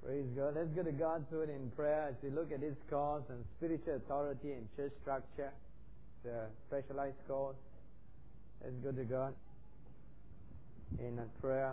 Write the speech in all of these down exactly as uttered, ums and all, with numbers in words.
Praise God. Let's go to God's Word in prayer as we look at this course on spiritual authority and church structure. It's a specialized course. Let's go to God in a prayer.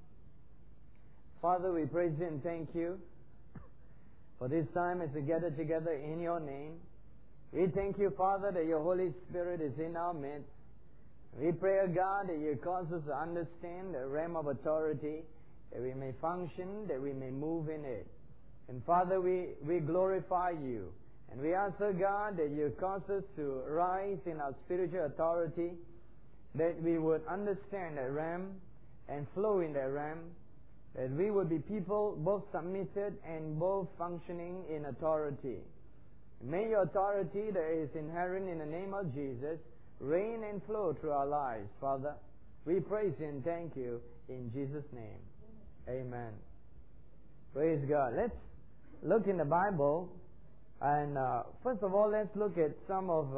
Father, we praise you and thank you for this time as we gather together in your name. We thank you, Father, that your Holy Spirit is in our midst. We pray, God, that you cause us to understand the realm of authority, that we may function, that we may move in it. And Father, we, we glorify you. And we ask, oh God, that you cause us to rise in our spiritual authority, that we would understand that realm and flow in that realm, that we would be people both submitted and both functioning in authority. May your authority that is inherent in the name of Jesus reign and flow through our lives, Father. We praise you and thank you in Jesus' name. Amen. Praise God. Let's look in the Bible, and uh, first of all, let's look at some of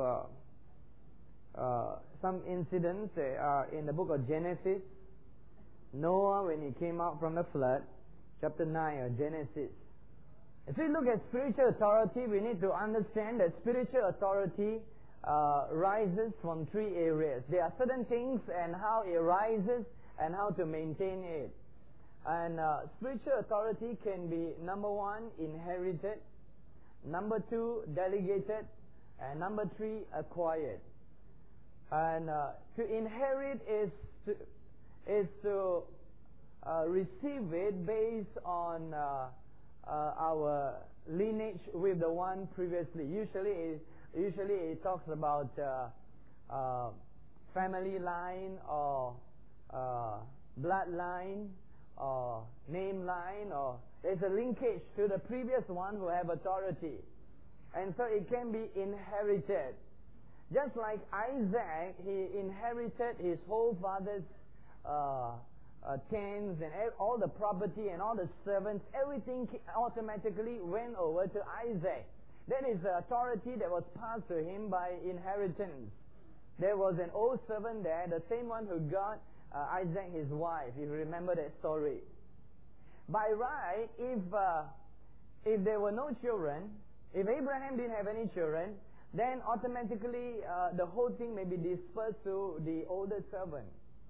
uh, uh, some incidents uh, in the book of Genesis. Noah, when he came out from the flood, chapter nine of Genesis. If we look at spiritual authority, we need to understand that spiritual authority uh, rises from three areas. There are certain things and how it rises and how to maintain it. And uh, spiritual authority can be, number one, inherited, number two, delegated, and number three, acquired. And uh, to inherit is to, is to uh, receive it based on uh, uh, our lineage with the one previously. Usually, it, usually it talks about uh, uh, family line or uh, bloodline, or name line, or there's a linkage to the previous one who have authority. And so it can be inherited. Just like Isaac, he inherited his whole father's uh, uh, tents and all the property and all the servants. Everything automatically went over to Isaac. That is the authority that was passed to him by inheritance. There was an old servant there, the same one who got Uh, Isaac, his wife, if you remember that story. By right, if uh, if there were no children, if Abraham didn't have any children, then automatically uh, the whole thing may be dispersed to the older servant.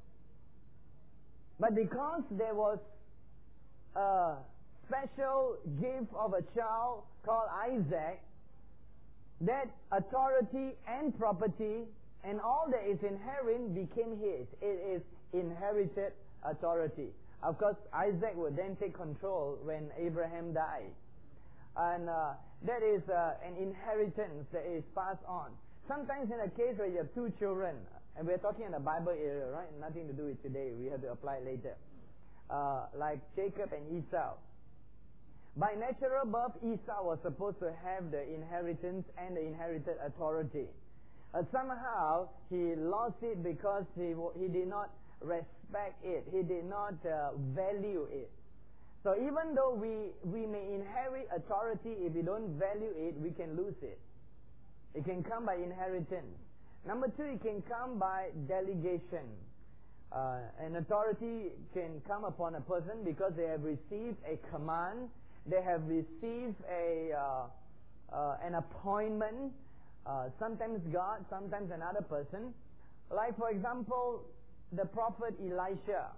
But because there was a special gift of a child called Isaac, that authority and property and all that is inherent became his. It is inherited authority. Of course, Isaac would then take control when Abraham died. And uh, that is uh, an inheritance that is passed on. Sometimes in a case where you have two children, and we're talking in the Bible area, right? Nothing to do with today. We have to apply it later. Uh, like Jacob and Esau. By natural birth, Esau was supposed to have the inheritance and the inherited authority. Uh, somehow, he lost it because he he did not respect it. He did not uh, value it. So even though we, we may inherit authority, if we don't value it, we can lose it. It can come by inheritance. Number two, it can come by delegation. Uh, an authority can come upon a person because they have received a command, they have received a uh, uh, an appointment, uh, sometimes God, sometimes another person. Like for example, the prophet Elisha.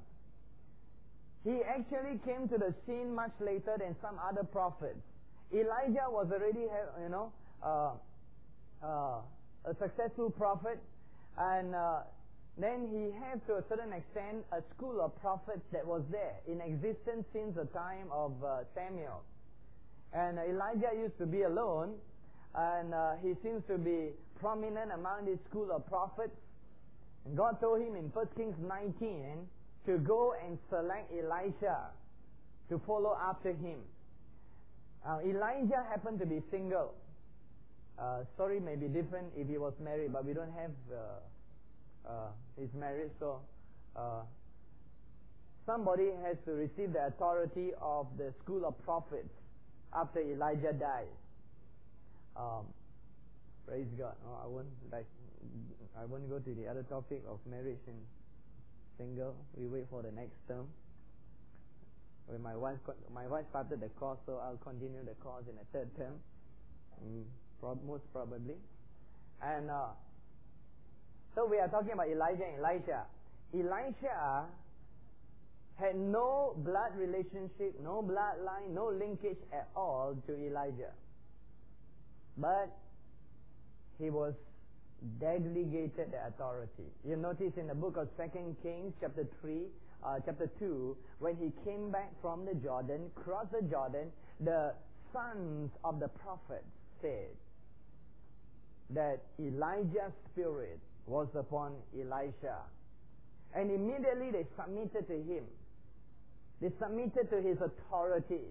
He actually came to the scene much later than some other prophets. Elijah was already, you know, uh, uh, a successful prophet, and uh, then he had to a certain extent a school of prophets that was there in existence since the time of uh, Samuel. And uh, Elijah used to be alone, and uh, he seems to be prominent among this school of prophets. And God told him in First Kings nineteen to go and select Elisha to follow after him. Uh, Elijah happened to be single. Uh, story may be different if he was married, but we don't have uh, uh, his marriage, so uh, somebody has to receive the authority of the school of prophets after Elijah died. Um, praise God. Oh, I won't like. I won't go to the other topic of marriage and single. We wait for the next term. When my wife my wife started the course, so I'll continue the course in a third term, mm, prob- most probably. And uh, so we are talking about Elijah and Elisha. Elisha had no blood relationship, no bloodline, no linkage at all to Elijah. But he was delegated the authority. You notice in the book of Second Kings, chapter three, uh, chapter two, when he came back from the Jordan, crossed the Jordan, the sons of the prophets said that Elijah's spirit was upon Elisha. And immediately they submitted to him. They submitted to his authority.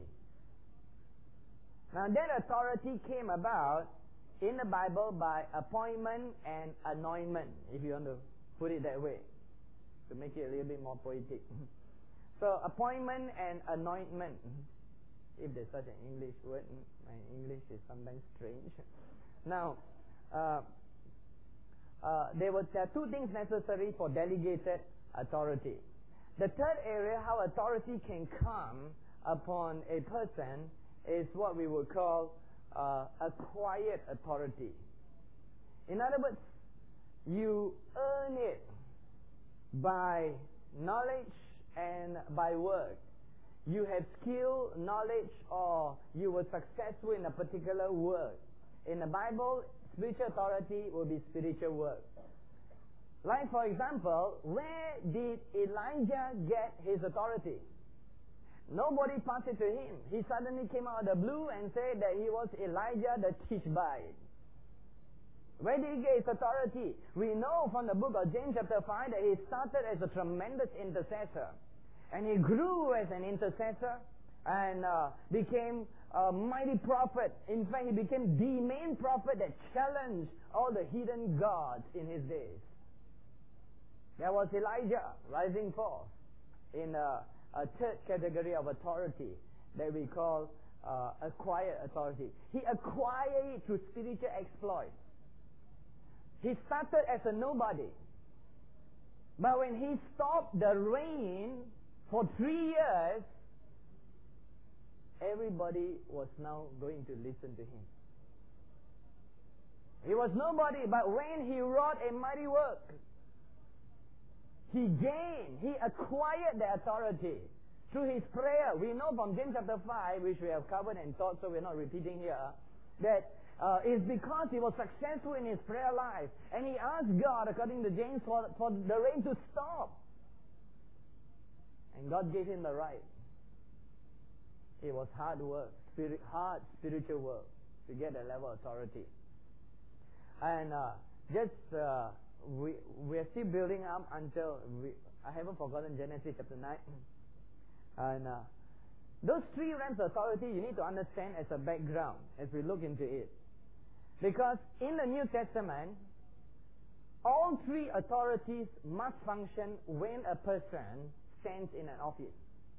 Now that authority came about in the Bible by appointment and anointment, if you want to put it that way, to make it a little bit more poetic. So appointment and anointment, if there's such an English word, my English is sometimes strange. Now, uh, uh, there were there are two things necessary for delegated authority. The third area, how authority can come upon a person, is what we would call uh, acquired authority. In other words, you earn it by knowledge and by work. You have skill, knowledge, or you were successful in a particular work. In the Bible, spiritual authority will be spiritual work. Like, for example, where did Elijah get his authority? Nobody passed it to him. He suddenly came out of the blue and said that he was Elijah the Tishbite. Where did he get his authority? We know from the book of James chapter five that he started as a tremendous intercessor. And he grew as an intercessor and uh, became a mighty prophet. In fact, he became the main prophet that challenged all the hidden gods in his days. There was Elijah rising forth in a, a third category of authority that we call uh, acquired authority. He acquired it through spiritual exploits. He started as a nobody. But when he stopped the rain for three years, everybody was now going to listen to him. He was nobody, but when he wrought a mighty work, he gained, he acquired the authority through his prayer. We know from James chapter five, which we have covered and taught, so we're not repeating here, that uh, it's because he was successful in his prayer life. And he asked God, according to James, for, for the rain to stop. And God gave him the right. It was hard work, spirit, hard spiritual work to get that level of authority. And uh, just... Uh, We we are still building up until we, I haven't forgotten Genesis chapter nine, and uh, those three realms of authority you need to understand as a background as we look into it, because in the New Testament, all three authorities must function when a person stands in an office.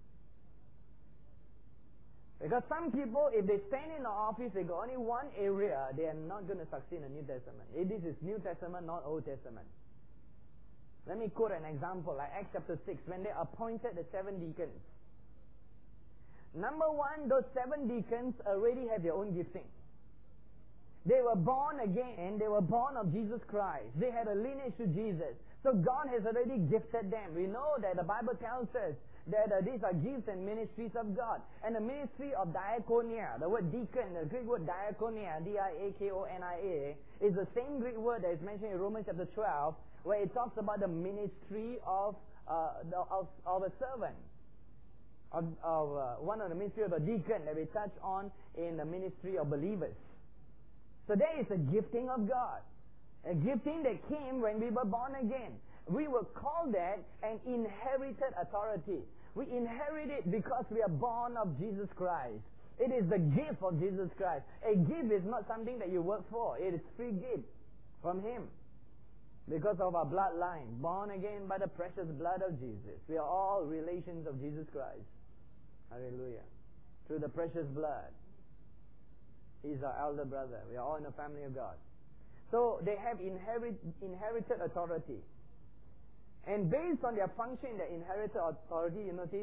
Because some people, if they stand in the office, they got only one area, they are not going to succeed in the New Testament. This is New Testament, not Old Testament. Let me quote an example, like Acts chapter six, when they appointed the seven deacons. Number one, those seven deacons already have their own gifting. They were born again, they were born of Jesus Christ. They had a lineage to Jesus. So God has already gifted them. We know that the Bible tells us that uh, these are gifts and ministries of God. And the ministry of diakonia, the word deacon, the Greek word diakonia, D I A K O N I A, is the same Greek word that is mentioned in Romans chapter twelve, where it talks about the ministry of uh, the, of, of a servant. Of, of uh, one of the ministry of a deacon that we touch on in the ministry of believers. So there is a gifting of God. A gifting that came when we were born again. We will call that an inherited authority. We inherit it because we are born of Jesus Christ. It is the gift of Jesus Christ. A gift is not something that you work for. It is free gift from Him. Because of our bloodline, born again by the precious blood of Jesus. We are all relations of Jesus Christ. Hallelujah. Through the precious blood. He's our elder brother. We are all in the family of God. So they have inherit, inherited authority. And based on their function in the inherited authority, you notice,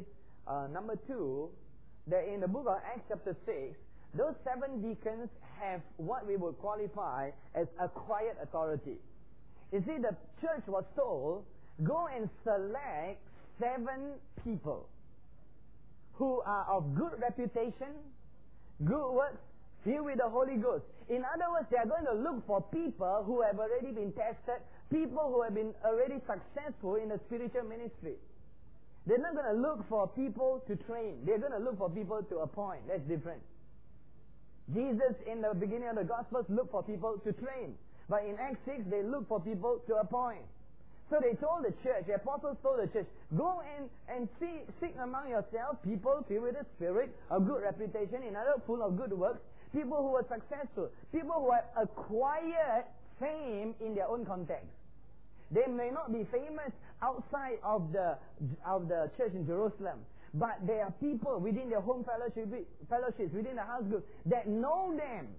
uh, number two, that in the book of Acts chapter six, those seven deacons have what we would qualify as acquired authority. You see, the church was told, go and select seven people who are of good reputation, good works, filled with the Holy Ghost. In other words, they are going to look for people who have already been tested, people who have been already successful in the spiritual ministry. They're not going to look for people to train. They're going to look for people to appoint. That's different. Jesus, in the beginning of the Gospels, looked for people to train. But in Acts six, they look for people to appoint. So they told the church, the apostles told the church, go and, and see, seek among yourselves people filled with the Spirit, of good reputation, in other full of good works, people who are successful, people who have acquired fame in their own context. They may not be famous outside of the of the church in Jerusalem, but there are people within their home fellowship, fellowships, within the house group, that know them.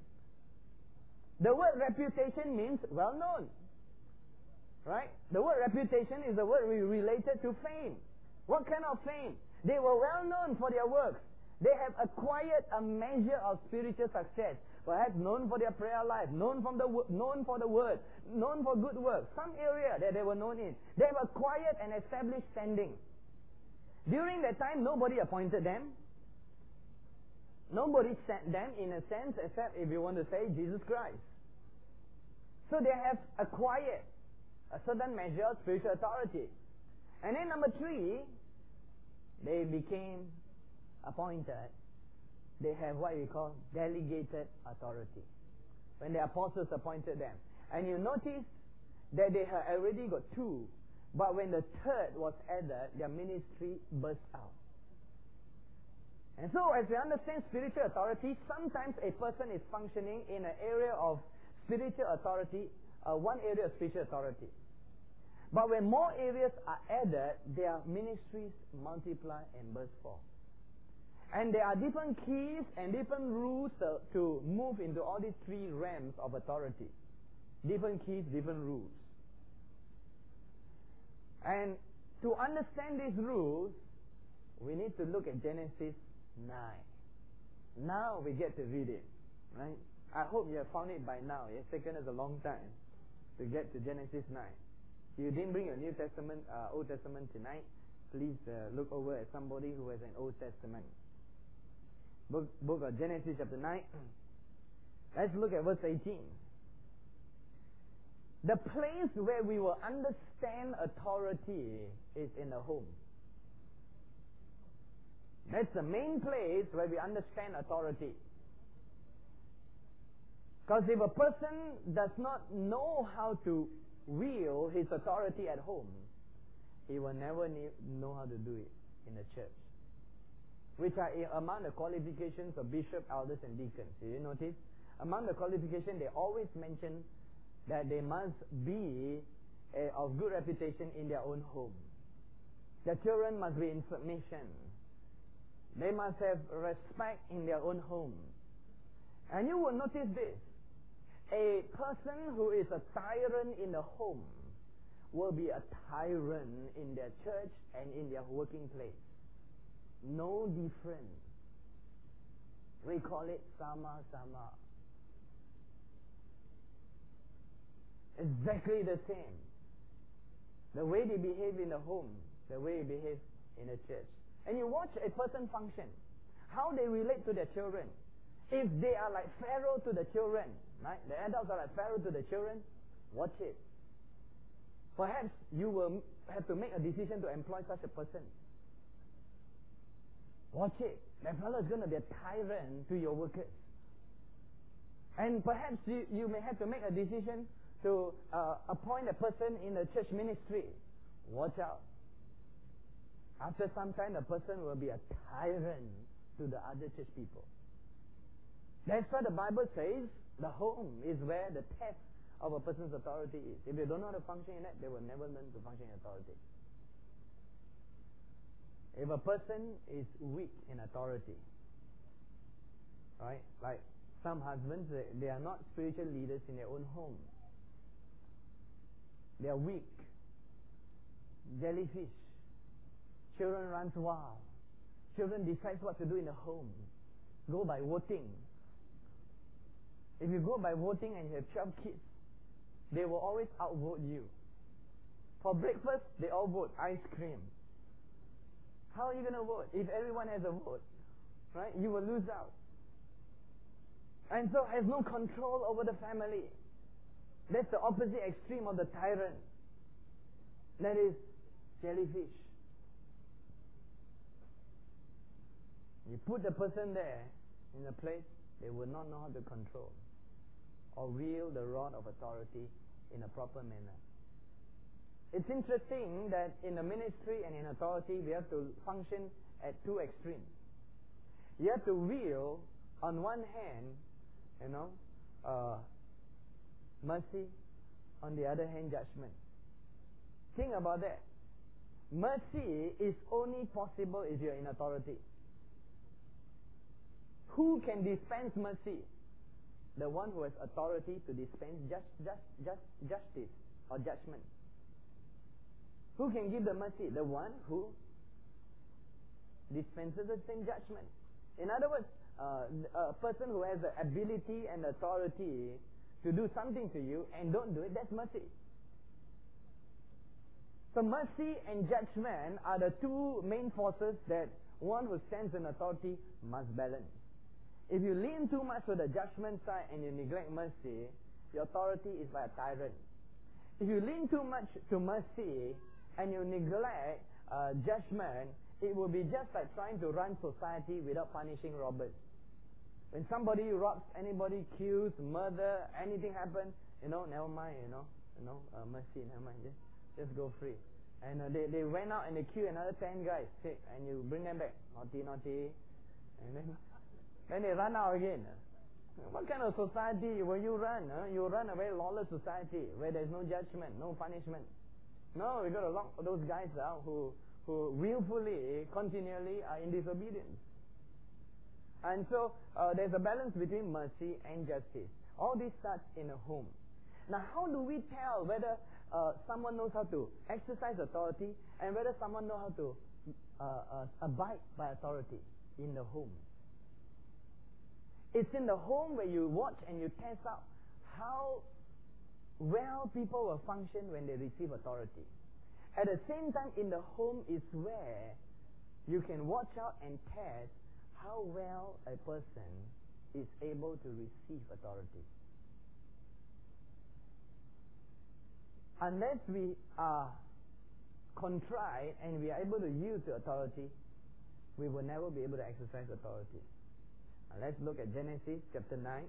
The word reputation means well known. Right? The word reputation is the word we related to fame. What kind of fame? They were well known for their works. They have acquired a measure of spiritual success. Perhaps known for their prayer life, known from the known for the word, known for good works. Some area that they were known in. They have acquired an established standing. During that time, nobody appointed them. Nobody sent them, in a sense, except if you want to say Jesus Christ. So they have acquired a certain measure of spiritual authority. And then number three, they became appointed. They have what we call delegated authority. When the apostles appointed them. And you notice that they had already got two. But when the third was added, their ministry burst out. And so as we understand spiritual authority, sometimes a person is functioning in an area of spiritual authority, uh, one area of spiritual authority. But when more areas are added, their ministries multiply and burst forth. And there are different keys and different rules to, to move into all these three realms of authority. Different keys, different rules. And to understand these rules, we need to look at Genesis nine. Now we get to read it, right? I hope you have found it by now. It's taken us a long time to get to Genesis nine. If you didn't bring your New Testament, uh, Old Testament tonight, please uh, look over at somebody who has an Old Testament. Book, book of Genesis chapter nine. Let's look at verse eighteen. The place where we will understand authority is in the home. That's the main place where we understand authority. Because if a person does not know how to wield his authority at home, he will never know how to do it in the church. Which are among the qualifications of bishop, elders, and deacons. Did you notice? Among the qualifications, they always mention that they must be uh, of good reputation in their own home. Their children must be in submission. They must have respect in their own home. And you will notice this. A person who is a tyrant in the home will be a tyrant in their church and in their working place. No different. We call it sama sama. Exactly the same. The way they behave in the home, the way they behave in the church. And you watch a person function, how they relate to their children. If they are like Pharaoh to the children, right? The adults are like Pharaoh to the children, watch it. Perhaps you will have to make a decision to employ such a person. Watch it. That fellow is going to be a tyrant to your workers. And perhaps you, you may have to make a decision to uh, appoint a person in the church ministry. Watch out. After some time, the person will be a tyrant to the other church people. That's why the Bible says the home is where the test of a person's authority is. If they don't know how to function in that, they will never learn to function in authority. If a person is weak in authority, right? Like some husbands, they, they are not spiritual leaders in their own home. They are weak. Jellyfish. Children runs wild. children decides what to do in the home. Go by voting. If you go by voting and you have twelve kids, they will always outvote you. For breakfast, they all vote ice cream. How are you going to vote? If everyone has a vote, right? You will lose out. And so has no control over the family. That's the opposite extreme of the tyrant. That is jellyfish. You put the person there in a place they will not know how to control or wield the rod of authority in a proper manner. It's interesting that in the ministry and in authority we have to function at two extremes. You have to wield on one hand, you know, uh, mercy, on the other hand judgment. Think about that. Mercy is only possible if you're in authority. Who can dispense mercy? The one who has authority to dispense just, just, just justice or judgment. Who can give the mercy? The one who dispenses the same judgment. In other words, uh, a person who has the ability and authority to do something to you and don't do it, that's mercy. So mercy and judgment are the two main forces that one who stands in authority must balance. If you lean too much to the judgment side and you neglect mercy, your authority is like a tyrant. If you lean too much to mercy and you neglect uh, judgment, it will be just like trying to run society without punishing robbers. When somebody robs, anybody kills, murder, anything happens, you know, never mind, you know, you know, uh, mercy, never mind, just, just go free. And uh, they, they went out and they killed another ten guys, sick, and you bring them back, naughty, naughty, and then, then they run out again. What kind of society will you run? Huh? You run a very lawless society where there's no judgment, no punishment. No, we got to lock those guys out who, who willfully, continually are in disobedience. And so uh, there's a balance between mercy and justice. All this starts in a home. Now, how do we tell whether uh, someone knows how to exercise authority and whether someone knows how to uh, uh, abide by authority? In the home. It's in the home where you watch and you test out how well people will function when they receive authority. At the same time, in the home is where you can watch out and test how well a person is able to receive authority. Unless we are contrite and we are able to yield to authority, we will never be able to exercise authority. Now let's look at Genesis chapter nine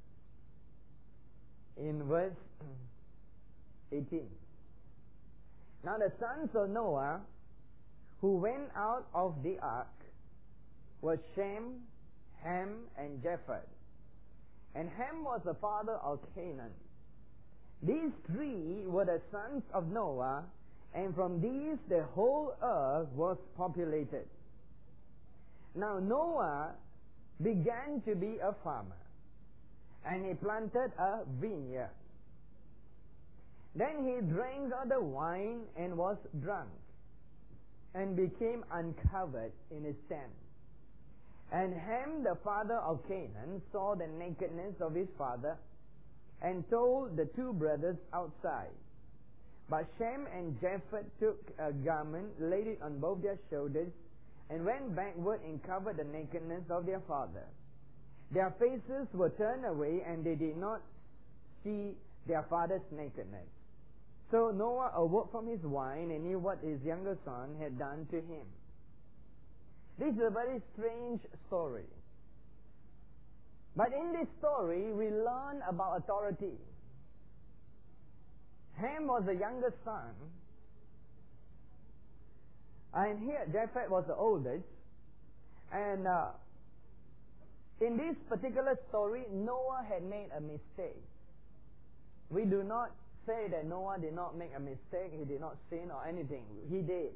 in verse eighteen. Now the sons of Noah who went out of the ark were Shem, Ham, and Japheth. And Ham was the father of Canaan. These three were the sons of Noah, and from these the whole earth was populated. Now Noah began to be a farmer, and he planted a vineyard. Then he drank of the wine and was drunk, and became uncovered in his tent. And Ham, the father of Canaan, saw the nakedness of his father, and told the two brothers outside. But Shem and Japheth took a garment, laid it on both their shoulders, and went backward and covered the nakedness of their father. Their faces were turned away, and they did not see their father's nakedness. So Noah awoke from his wine and knew what his younger son had done to him. This is a very strange story. But in this story, we learn about authority. Ham was the youngest son, and here Japheth was the oldest. And uh, in this particular story, Noah had made a mistake. We do not say that Noah did not make a mistake, he did not sin or anything. He did.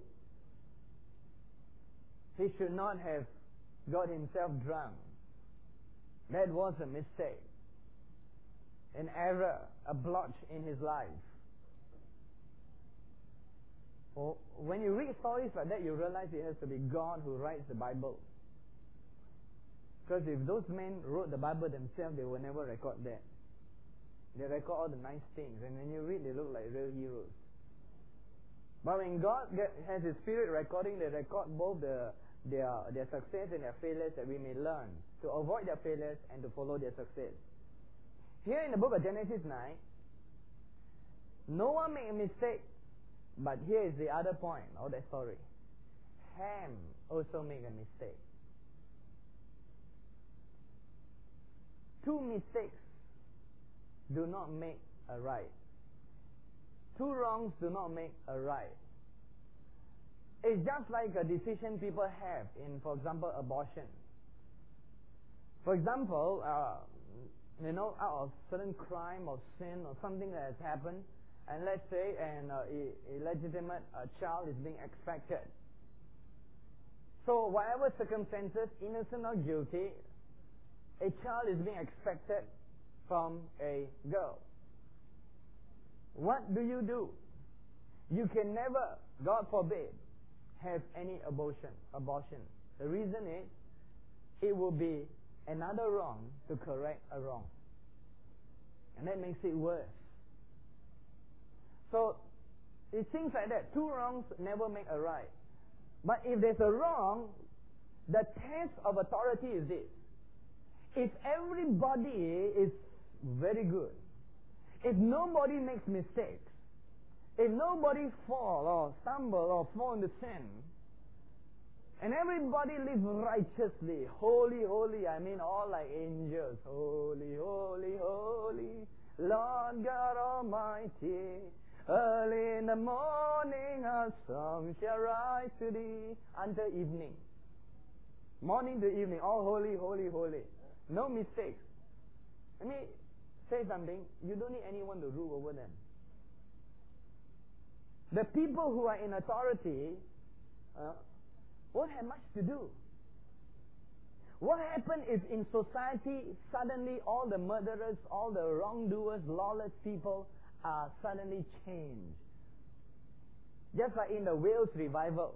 He should not have got himself drunk. That was a mistake, an error, a blotch in his life. Or when you read stories like that, you realize it has to be God who writes the Bible. Because if those men wrote the Bible themselves, they will never record that. They record all the nice things, and when you read, they look like real heroes. But when God get, has His Spirit recording, they record both the, their, their success and their failures, that we may learn to avoid their failures and to follow their success. Here in the book of Genesis nine, Noah made a mistake, but here is the other point of that story. Ham also made a mistake. Two mistakes do not make a right. Two wrongs do not make a right. It's just like a decision people have in, for example, abortion. For example, uh, you know, out of certain crime or sin or something that has happened, and let's say an uh, illegitimate uh, child is being expected. So whatever circumstances, innocent or guilty, a child is being expected from a girl. What do you do? You can never, God forbid, have any abortion. Abortion. The reason is, it will be another wrong to correct a wrong. And that makes it worse. So, it seems like that. Two wrongs never make a right. But if there's a wrong, the test of authority is this. If everybody is very good, if nobody makes mistakes, if nobody fall or stumble or fall into sin, and everybody lives righteously, holy, holy, I mean all like angels, holy, holy, holy, Lord God Almighty, early in the morning our song shall rise to thee, until evening. Morning to evening, all holy, holy, holy. No mistakes. Let me say something. You don't need anyone to rule over them. The people who are in authority uh, won't have much to do. What happens if in society suddenly all the murderers, all the wrongdoers, lawless people are suddenly changed? Just like in the Wales revival.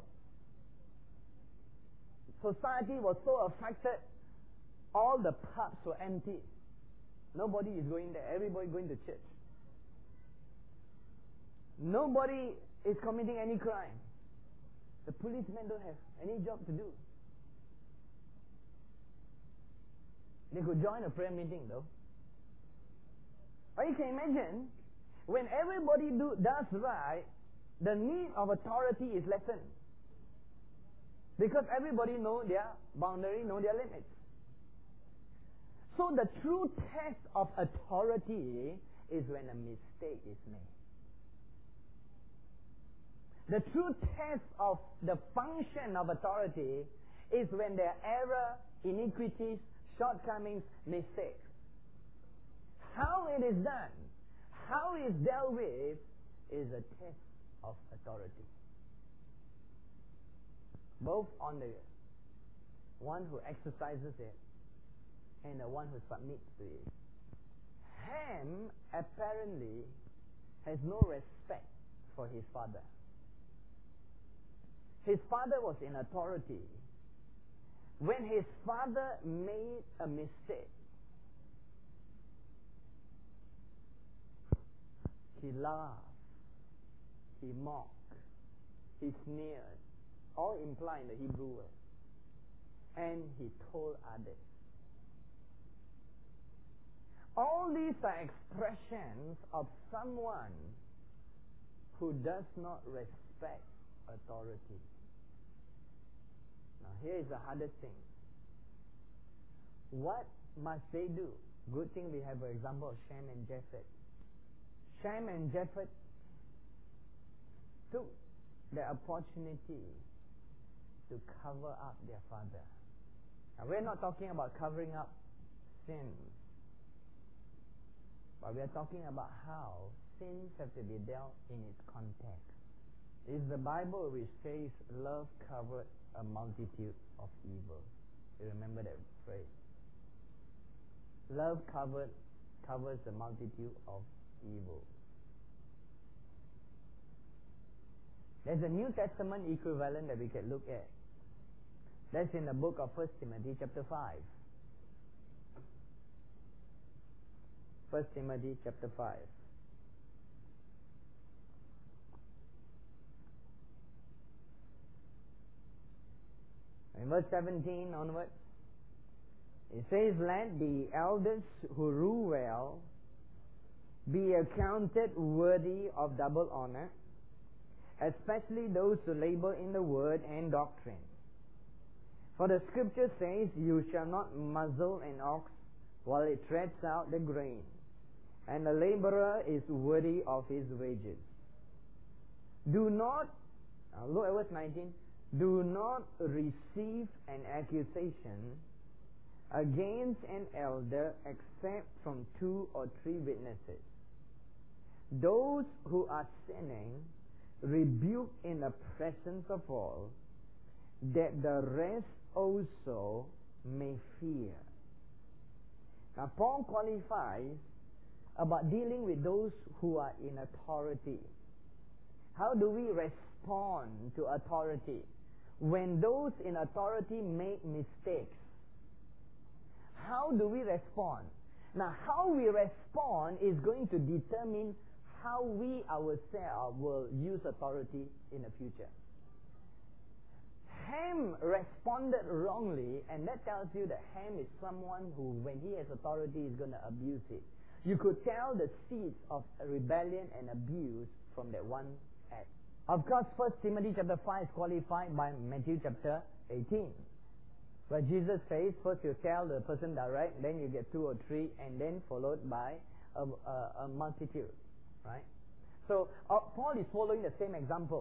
Society was so affected, all the pubs were empty. Nobody is going there. Everybody going to church. Nobody is committing any crime. The policemen don't have any job to do. They could join a prayer meeting though. Or you can imagine, when everybody do, does right, the need of authority is lessened. Because everybody know their boundary, know their limits. So the true test of authority is when a mistake is made. The true test of the function of authority is when there are error, iniquities, shortcomings, mistakes. How it is done, how it is dealt with, is a test of authority. Both on the one who exercises it and the one who submits to it. Ham apparently has no respect for his father. His father was in authority. When his father made a mistake, he laughed, he mocked, he sneered, all implied in the Hebrew word. And he told others. All these are expressions of someone who does not respect authority. Now here is the hardest thing. What must they do? Good thing we have an example of Shem and Japheth. Shem and Japheth took the opportunity to cover up their father. Now we're not talking about covering up sins, but we are talking about how sins have to be dealt in its context. It's the Bible which says love covered a multitude of evil. You remember that phrase? Love covered covers a multitude of evil. There's a New Testament equivalent that we can look at. That's in the book of First Timothy chapter five. First Timothy chapter five. In verse seventeen onwards, it says, "Let the elders who rule well be accounted worthy of double honor, especially those who labor in the word and doctrine. For the scripture says, you shall not muzzle an ox while it treads out the grain, and the laborer is worthy of his wages. Do not," now look at verse nineteen, "do not receive an accusation against an elder except from two or three witnesses. Those who are sinning rebuke in the presence of all, that the rest also may fear." Now Paul qualifies about dealing with those who are in authority. How do we respond to authority when those in authority make mistakes? How do we respond? Now, how we respond is going to determine how we ourselves will use authority in the future. Ham responded wrongly, and that tells you that Ham is someone who, when he has authority, is going to abuse it. You could tell the seeds of rebellion and abuse from that one act. Of course, First Timothy chapter five is qualified by Matthew chapter eighteen, where Jesus says, first you tell the person direct, then you get two or three, and then followed by a, a, a multitude. Right? So, uh, Paul is following the same example.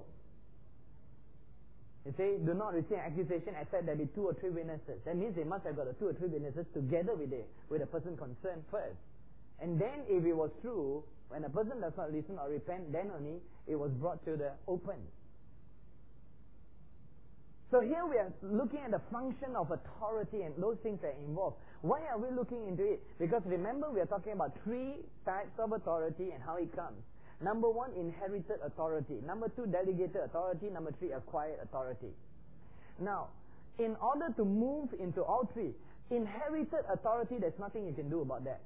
You say, do not receive accusation except there be two or three witnesses. That means they must have got the two or three witnesses together with the, with the person concerned first. And then if it was true, when a person does not listen or repent, then only it was brought to the open. So here we are looking at the function of authority and those things that are involved. Why are we looking into it? Because remember, we are talking about three types of authority and how it comes. Number one, inherited authority. Number two, delegated authority. Number three, acquired authority. Now, in order to move into all three, inherited authority, there's nothing you can do about that.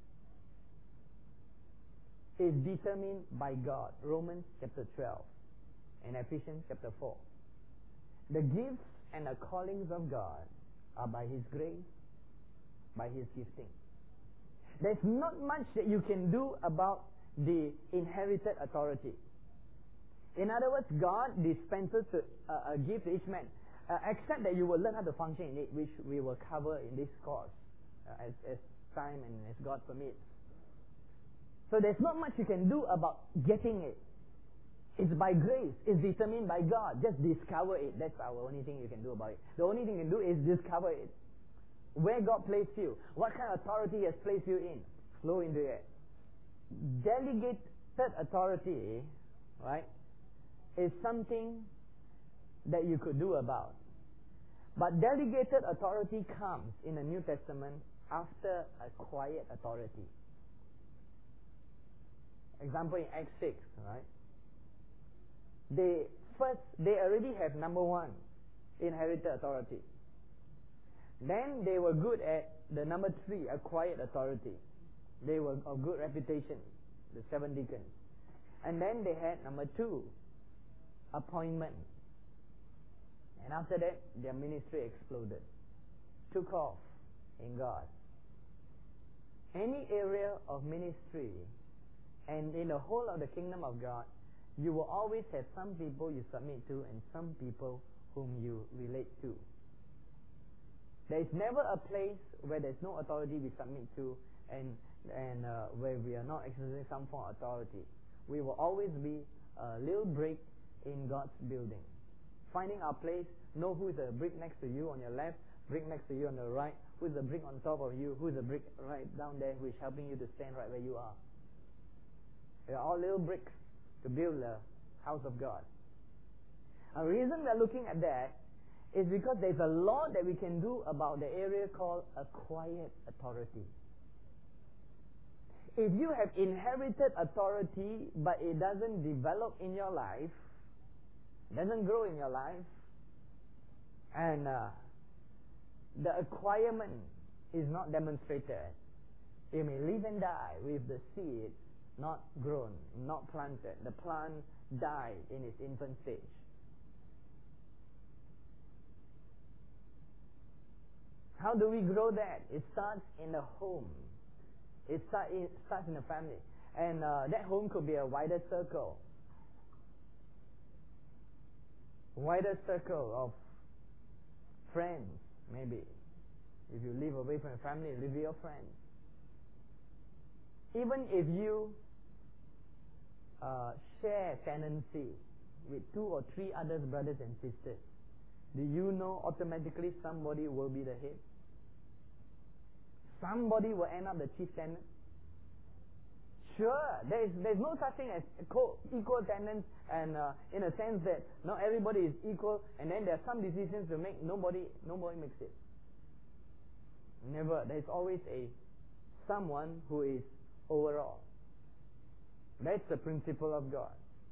It's determined by God. Romans chapter twelve and Ephesians chapter four. The gifts and the callings of God are by His grace, by His gifting. There's not much that you can do about the inherited authority. In other words, God dispenses a, a gift to each man, uh, except that you will learn how to function in it, which we will cover in this course uh, as, as time and as God permits. So there's not much you can do about getting it. It's by grace. It's determined by God. Just discover it. That's our only thing you can do about it. The only thing you can do is discover it. Where God placed you. What kind of authority He has placed you in. Flow into it. Delegated authority, right, is something that you could do about. But delegated authority comes in the New Testament after acquired authority. Example in Acts six, right? They first, they already have number one, inherited authority. Then they were good at the number three, acquired authority. They were of good reputation, the seven deacons. And then they had number two, appointment. And after that, their ministry exploded. Took off in God. Any area of ministry and in the whole of the kingdom of God, you will always have some people you submit to and some people whom you relate to. There is never a place where there is no authority we submit to and and uh, where we are not exercising some form of authority. We will always be a little brick in God's building. Finding our place, know who is the brick next to you on your left, brick next to you on the right, who is the brick on top of you, who is the brick right down there who is helping you to stand right where you are. We are all little bricks to build the house of God. The reason we are looking at that is because there's a lot that we can do about the area called acquired authority. If you have inherited authority but it doesn't develop in your life, doesn't grow in your life, and uh, the acquirement is not demonstrated, you may live and die with the seed not grown, not planted. The plant died in its infant stage. How do we grow that? It starts in the home. It, start, it starts in the family. And uh, that home could be a wider circle. Wider circle of friends, maybe. If you live away from your family, live with your friends. Even if you uh, share tenancy with two or three other brothers and sisters, do you know automatically somebody will be the head? Somebody will end up the chief tenant? Sure, there is there's no such thing as co- equal tenants, and uh, in a sense that not everybody is equal, and then there are some decisions to make. Nobody nobody makes it. Never. There is always a someone who is overall. That's the principle of God.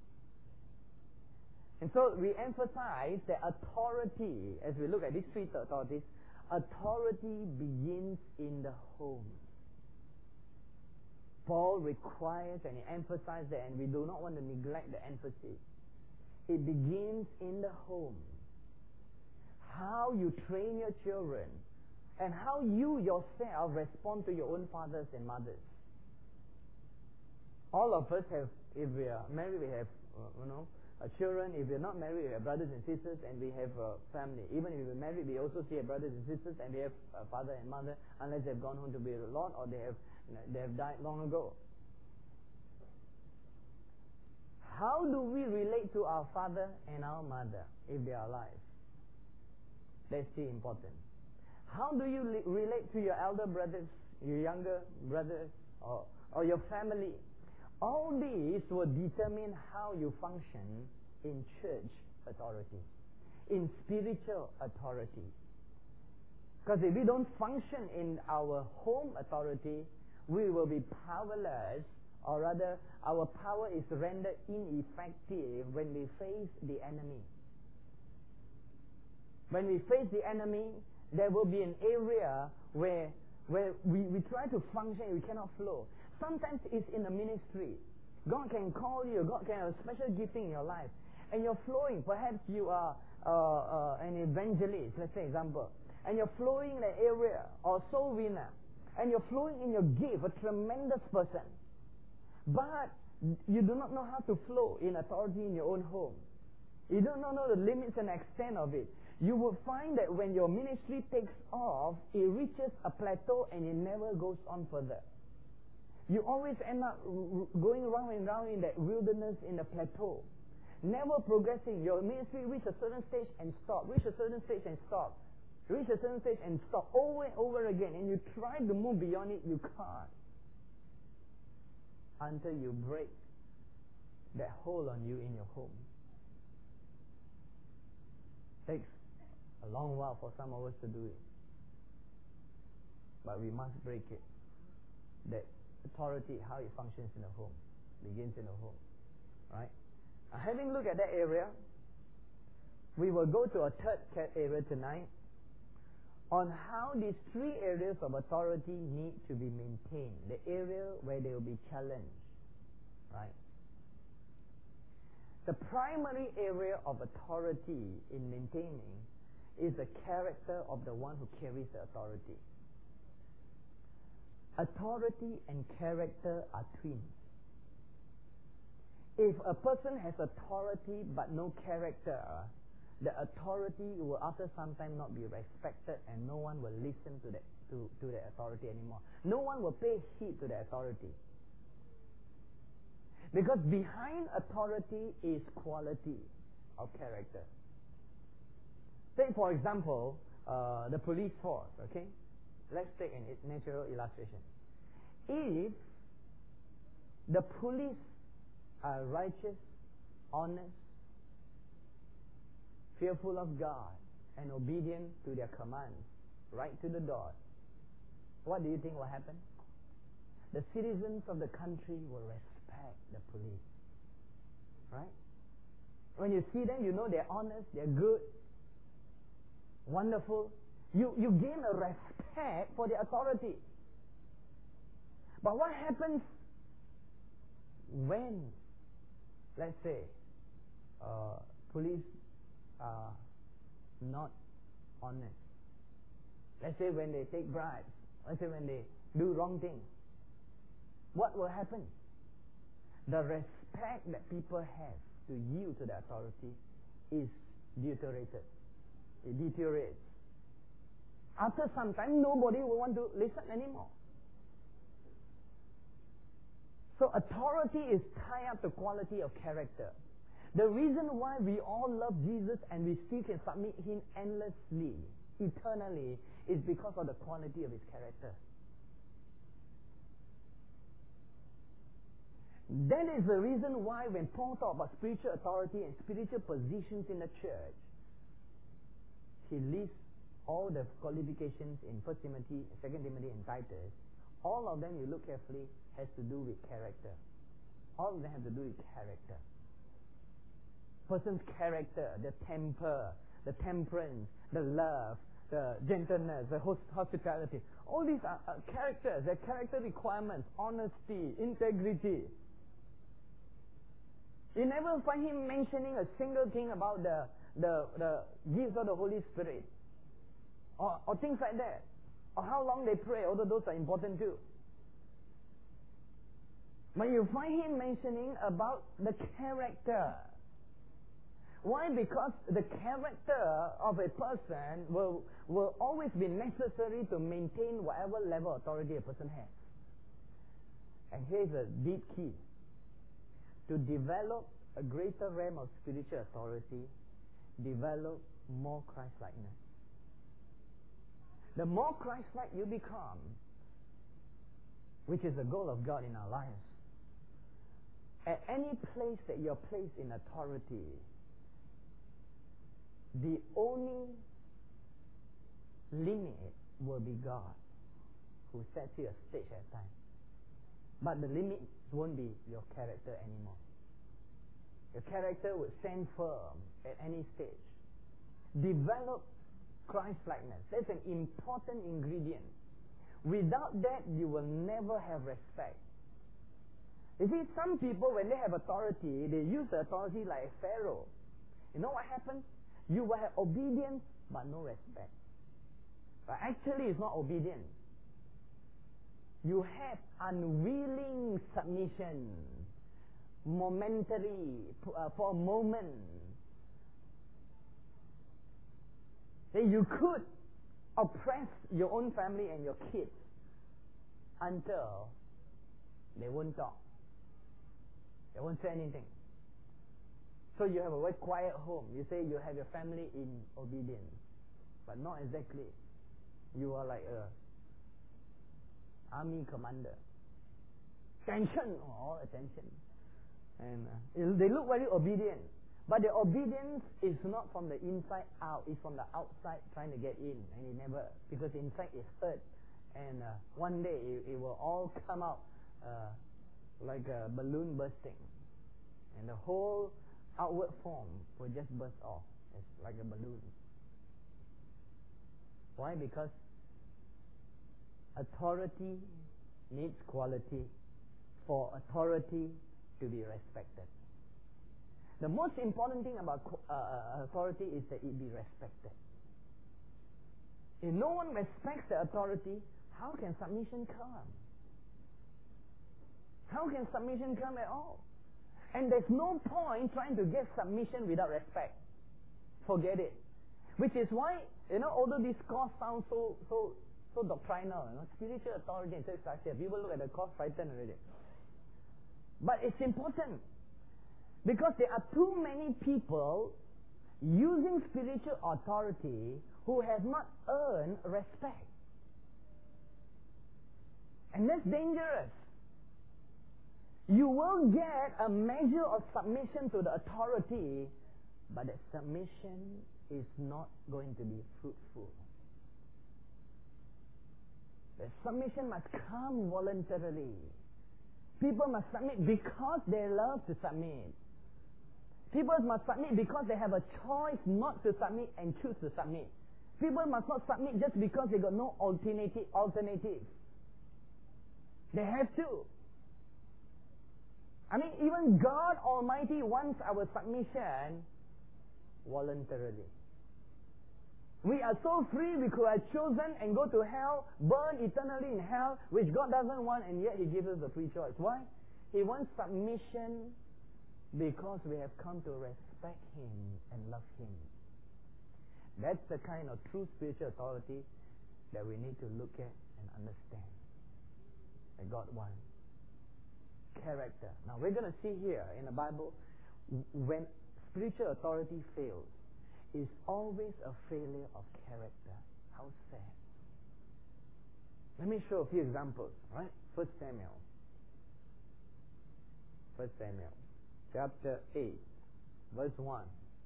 And so we emphasize that authority, as we look at these three authorities, authority begins in the home. Paul requires and he emphasizes that, and we do not want to neglect the emphasis. It begins in the home. How you train your children, and how you yourself respond to your own fathers and mothers. All of us have, if we are married, we have, uh, you know, uh, children. If we are not married, we have brothers and sisters, and we have a family. Even if we are married, we also see brothers and sisters, and we have a father and mother, unless they've gone home to be with the Lord, or they have they have died long ago. How do we relate to our father and our mother if they are alive? That's still important. How do you li- relate to your elder brothers, your younger brothers, or, or your family? All these will determine how you function in church authority, in spiritual authority. Because if we don't function in our home authority, we will be powerless, or rather, our power is rendered ineffective when we face the enemy. When we face the enemy, there will be an area where where we, we try to function, we cannot flow. Sometimes it's in the ministry. God can call you, God can have a special gifting in your life, and you're flowing. Perhaps you are uh, uh, an evangelist, let's say example, and you're flowing in that area, or soul winner, and you're flowing in your gift, a tremendous person. But you do not know how to flow in authority in your own home. You do not know the limits and extent of it. You will find that when your ministry takes off, it reaches a plateau and it never goes on further. You always end up going round and round in that wilderness, in the plateau. Never progressing. Your ministry reaches a certain stage and stop. Reach a certain stage and stop. Reach a certain stage and stop. Over and over again. And you try to move beyond it, you can't. Until you break that hold on you in your home. Takes a long while for some of us to do it. But we must break it. That authority, how it functions in the home, begins in the home. Right? Now, having looked at that area, we will go to a third area tonight on how these three areas of authority need to be maintained. The area where they will be challenged. Right? The primary area of authority in maintaining is the character of the one who carries the authority. Authority and character are twins. If a person has authority but no character, the authority will after some time not be respected, and no one will listen to that to, to the authority anymore. No one will pay heed to the authority. Because behind authority is quality of character. Take, for example, uh, the police force, okay? Let's take a natural illustration. If the police are righteous, honest, fearful of God, and obedient to their commands, right to the dot, what do you think will happen? The citizens of the country will respect the police. Right? When you see them, you know they're honest, they're good, wonderful. You, you gain a respect for the authority. But what happens when, let's say, uh, police are not honest? Let's say when they take bribes. Let's say when they do wrong things. What will happen? The respect that people have to yield to the authority is deteriorated. It deteriorates. After some time, nobody will want to listen anymore. So authority is tied up to quality of character. The reason why we all love Jesus and we still can submit Him endlessly, eternally, is because of the quality of His character. That is the reason why when Paul talks about spiritual authority and spiritual positions in the church, he lists all the qualifications in First Timothy, Second Timothy, and Titus. All of them, you look carefully, has to do with character. All of them have to do with character. Person's character, the temper, the temperance, the love, the gentleness, the hospitality. All these are, are characters. They're character requirements, honesty, integrity. You never find him mentioning a single thing about the the, the gifts of the Holy Spirit. Or, or things like that. Or how long they pray, although those are important too. But you find him mentioning about the character. Why? Because the character of a person will, will always be necessary to maintain whatever level of authority a person has. And here's a deep key. To develop a greater realm of spiritual authority, develop more Christ-likeness. The more Christ-like you become, which is the goal of God in our lives, at any place that you're placed in authority, the only limit will be God, who sets you a stage at a time. But the limit won't be your character anymore. Your character will stand firm at any stage. Develop Christ-likeness. That's an important ingredient. Without that, you will never have respect. You see, some people, when they have authority, they use the authority like a pharaoh. You know what happens? You will have obedience, but no respect. But actually, it's not obedience. You have unwilling submission, momentary, uh, for a moment. That you could oppress your own family and your kids until they won't talk. They won't say anything. So you have a very quiet home. You say you have your family in obedience. But not exactly. You are like a army commander. Attention! Oh, all attention. And uh, they look very obedient. But the obedience is not from the inside out. It's from the outside trying to get in. And it never, because inside is hurt. And uh, one day it, it will all come out uh, like a balloon bursting. And the whole outward form will just burst off. It's like a balloon. Why? Because authority needs quality for authority to be respected. The most important thing about uh, authority is that it be respected. If no one respects the authority, how can submission come? How can submission come at all? And there's no point trying to get submission without respect. Forget it. Which is why, you know, although this course sounds so so so doctrinal, you know, spiritual authority and such like that, people look at the course frightened already. But it's important. Because there are too many people using spiritual authority who have not earned respect. And that's dangerous. You will get a measure of submission to the authority, but that submission is not going to be fruitful. The submission must come voluntarily. People must submit because they love to submit. People must submit because they have a choice not to submit and choose to submit. People must not submit just because they got no alternative. alternative. They have to. I mean, even God Almighty wants our submission voluntarily. We are so free, we could have chosen and go to hell, burn eternally in hell, which God doesn't want, and yet He gives us a free choice. Why? He wants submission because we have come to respect Him and love Him. That's the kind of true spiritual authority that we need to look at and understand. That God wants. Character. Now we're going to see here in the Bible, when spiritual authority fails, it's always a failure of character. How sad. Let me show a few examples. Right? First Samuel. First Samuel. Chapter eight. Verse one.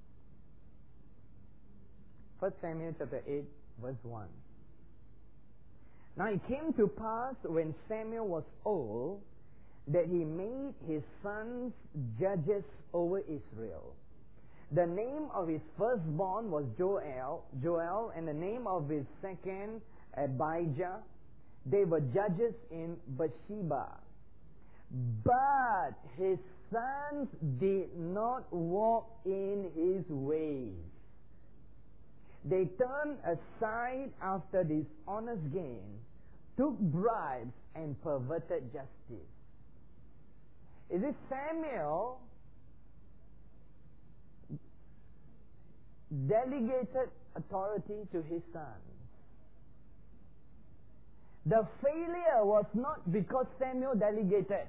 First Samuel chapter eight, verse one. Now it came to pass when Samuel was old that he made his sons judges over Israel. The name of his firstborn was Joel, Joel, and the name of his second Abijah. They were judges in Beersheba. But his sons did not walk in his ways. They turned aside after dishonest gain, took bribes, and perverted justice. Is it Samuel delegated authority to his sons? The failure was not because Samuel delegated.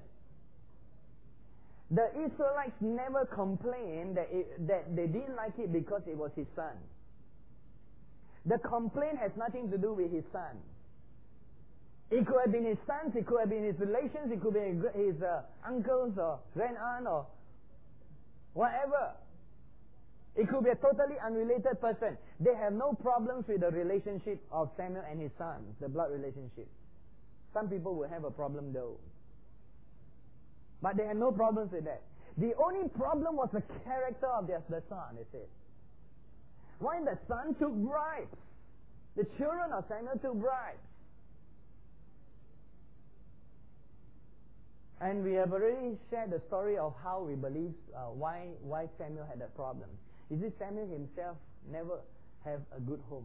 The Israelites never complained that, it, that they didn't like it because it was his son. The complaint has nothing to do with his son. It could have been his sons, it could have been his relations, it could be his uh, uncles or grand aunt or whatever. It could be a totally unrelated person. They have no problems with the relationship of Samuel and his sons, the blood relationship. Some people will have a problem though. But they had no problems with that. The only problem was the character of their, the son, they said. Why the son took bribes? The children of Samuel took bribes. And we have already shared the story of how we believe uh, why why Samuel had that problem. Is it Samuel himself never have a good home?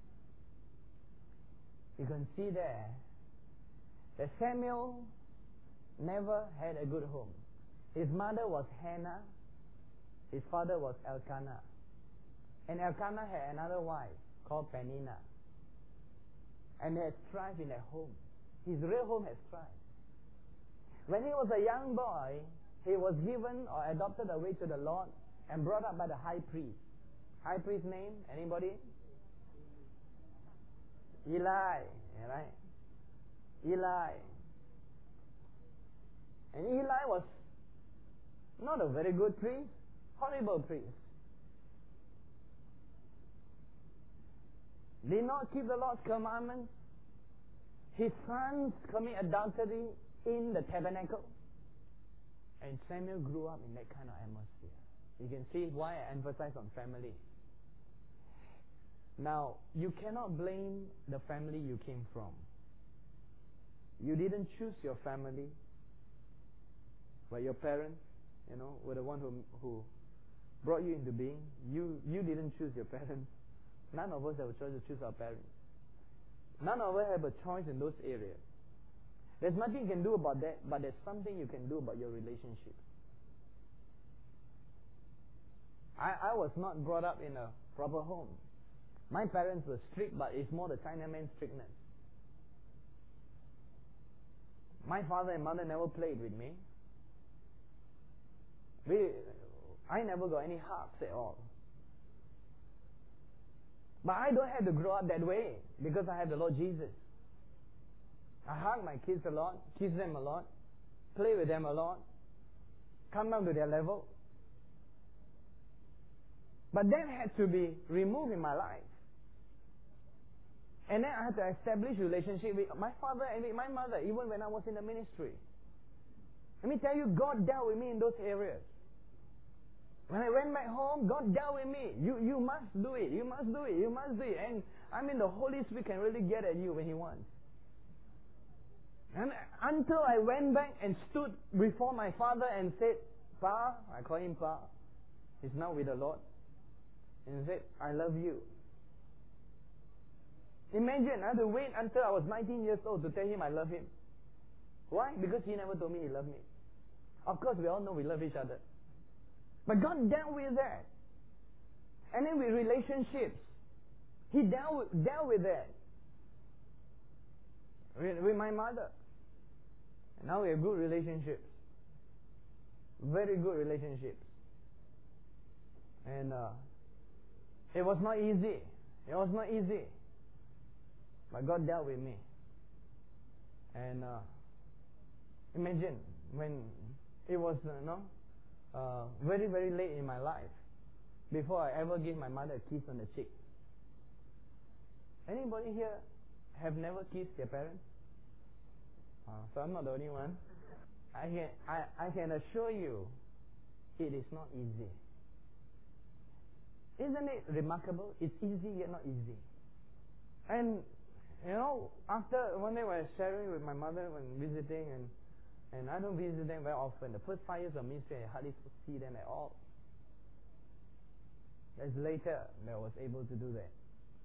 You can see there that Samuel never had a good home. His mother was Hannah. His father was Elkanah. And Elkanah had another wife called Peninnah. And they had strife in their home. His real home has strife. When he was a young boy, he was given or adopted away to the Lord and brought up by the high priest. High priest name? Anybody? Eli. Yeah, right? Eli. And Eli was not a very good priest, horrible priest. Did not keep the Lord's commandments. His sons commit adultery in the tabernacle. And Samuel grew up in that kind of atmosphere. You can see why I emphasize on family. Now, you cannot blame the family you came from. You didn't choose your family, but your parents, you know, were the one who who brought you into being. You you didn't choose your parents. None of us have a choice to choose our parents. None of us have a choice in those areas. There's nothing you can do about that, but there's something you can do about your relationship. I, I was not brought up in a proper home. My parents were strict, but it's more the Chinaman strictness. My father and mother never played with me. We, I never got any hugs at all. But I don't have to grow up that way because I have the Lord Jesus. I hug my kids a lot, kiss them a lot, play with them a lot, come down to their level. But that had to be removed in my life. And then I had to establish relationship with my father and with my mother, even when I was in the ministry. Let me tell you, God dealt with me in those areas. When I went back home, God dealt with me. You, you must do it. You must do it. You must do it. And I mean, the Holy Spirit can really get at you when He wants. And until I went back and stood before my father and said, Pa, I call him Pa. He's now with the Lord. And he said, I love you. Imagine, I had to wait until I was nineteen years old to tell him I love him. Why? Because he never told me he loved me. Of course, we all know we love each other. But God dealt with that. And then with relationships, He dealt with, dealt with that. With, with my mother. And now we have good relationships. Very good relationships. And uh, it was not easy. It was not easy. But God dealt with me. And uh, imagine when it was, uh, no, uh, very, very late in my life before I ever gave my mother a kiss on the cheek. Anybody here have never kissed their parents? Uh, so I'm not the only one. I can, I, I can assure you, it is not easy. Isn't it remarkable? It's easy yet not easy. And you know, after one day when I was sharing with my mother when visiting, and and I don't visit them very often. The first five years of ministry, I hardly see them at all. That's later that I was able to do that.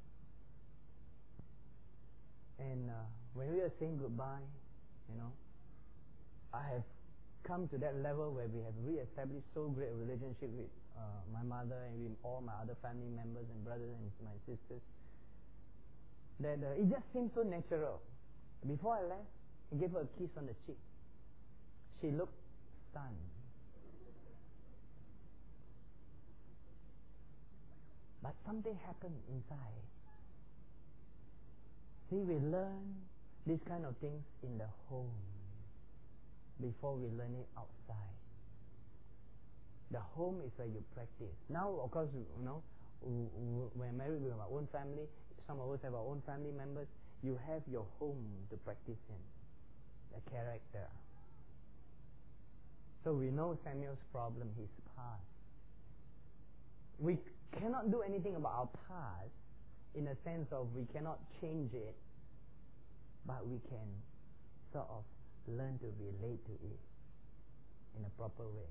And uh, when we are saying goodbye, you know, I have come to that level where we have re-established so great a relationship with uh, my mother and with all my other family members and brothers and my sisters, that uh, it just seemed so natural. Before I left, I gave her a kiss on the cheek. She looked stunned. But something happened inside. See, we learn these kind of things in the home before we learn it outside. The home is where you practice. Now, of course, you know, we're married with our own family. Some of us have our own family members. You have your home to practice in, the character. So we know Samuel's problem, his past. We cannot do anything about our past in a sense of we cannot change it, but we can sort of learn to relate to it in a proper way.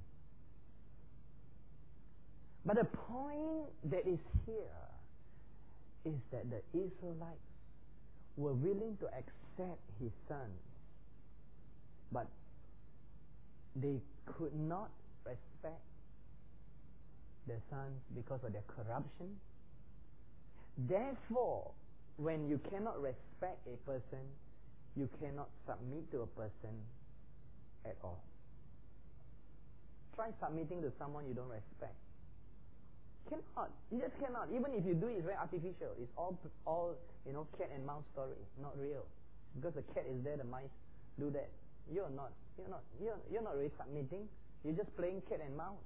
But the point that is here is that the Israelites were willing to accept his son, but they could not respect their sons because of their corruption. Therefore, when you cannot respect a person, you cannot submit to a person at all. Try submitting to someone you don't respect. Cannot. You just cannot. Even if you do it, it's very artificial. It's all, all you know, cat and mouse story. Not real. Because the cat is there, the mice do that. You're not. You're not. You're, you're not really submitting. You're just playing cat and mouse.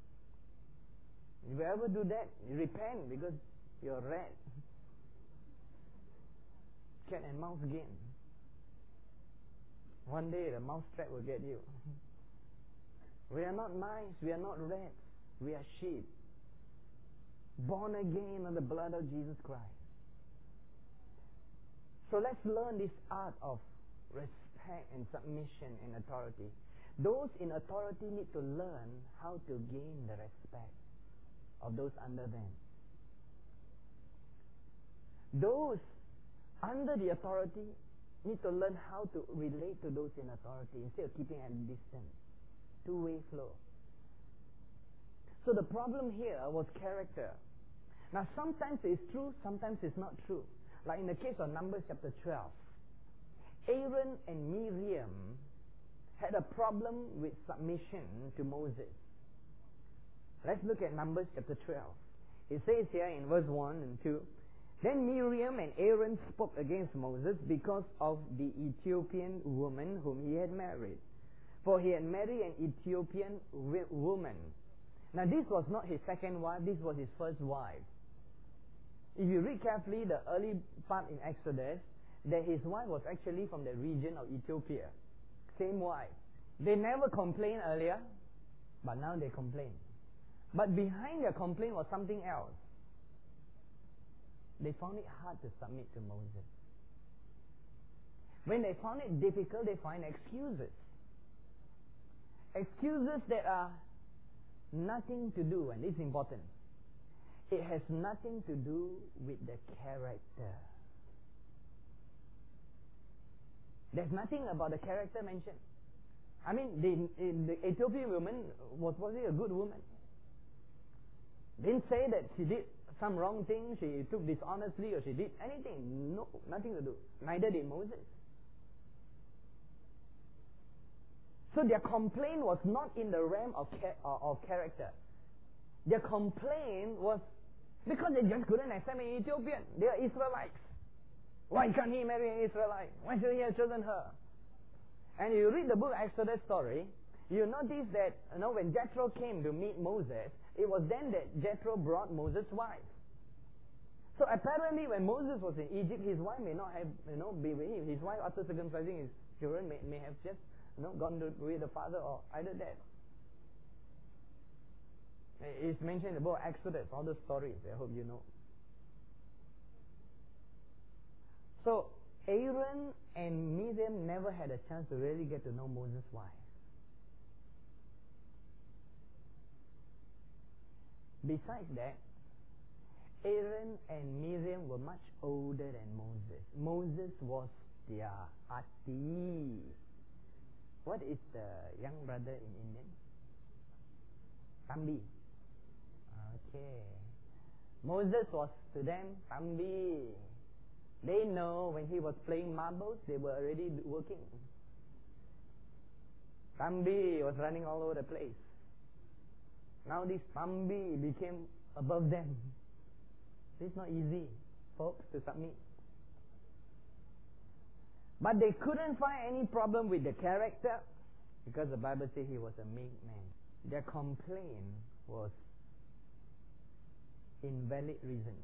If you ever do that, you repent because you're a rat. Cat and mouse game. One day the mouse trap will get you. We are not mice. We are not rats. We are sheep. Born again of the blood of Jesus Christ. So let's learn this art of respect and submission and authority. Those in authority need to learn how to gain the respect of those under them. Those under the authority need to learn how to relate to those in authority instead of keeping at a distance. Two-way flow. So the problem here was character. Now sometimes it's true, sometimes it's not true. Like in the case of Numbers chapter twelve. Aaron and Miriam had a problem with submission to Moses. Let's look at Numbers chapter twelve. It says here in verse one and two, Then Miriam and Aaron spoke against Moses because of the Ethiopian woman whom he had married. For he had married an Ethiopian woman. Now this was not his second wife, this was his first wife. If you read carefully the early part in Exodus, that his wife was actually from the region of Ethiopia. Same wife. They never complained earlier, but now they complain. But behind their complaint was something else. They found it hard to submit to Moses. When they found it difficult, they find excuses. Excuses that are nothing to do, and this is important. It has nothing to do with the character. There's nothing about the character mentioned. I mean, the, the Ethiopian woman was probably a good woman. Didn't say that she did some wrong thing, she took dishonestly, or she did anything. No, nothing to do. Neither did Moses. So their complaint was not in the realm of, cha- of character. Their complaint was because they just couldn't accept an Ethiopian. They are Israelites. Why can't he marry an Israelite? Why should he have chosen her? And you read the book Exodus story, you notice that you know when Jethro came to meet Moses, it was then that Jethro brought Moses' wife. So apparently when Moses was in Egypt, his wife may not have, you know, be with him. His wife, after circumcising his children, may, may have just, you know, gone to, with the father or either that. It's mentioned in the book Exodus, all the stories, I hope you know. So Aaron and Miriam never had a chance to really get to know Moses' wife. Besides that, Aaron and Miriam were much older than Moses. Moses was their ati. What is the young brother in Indian? Tambi. Okay. Moses was to them Tambi. They know when he was playing marbles, they were already working. Tambi was running all over the place. Now this Tambi became above them. It's not easy, folks, to submit. But they couldn't find any problem with the character because the Bible says he was a meek man. Their complaint was invalid reasons,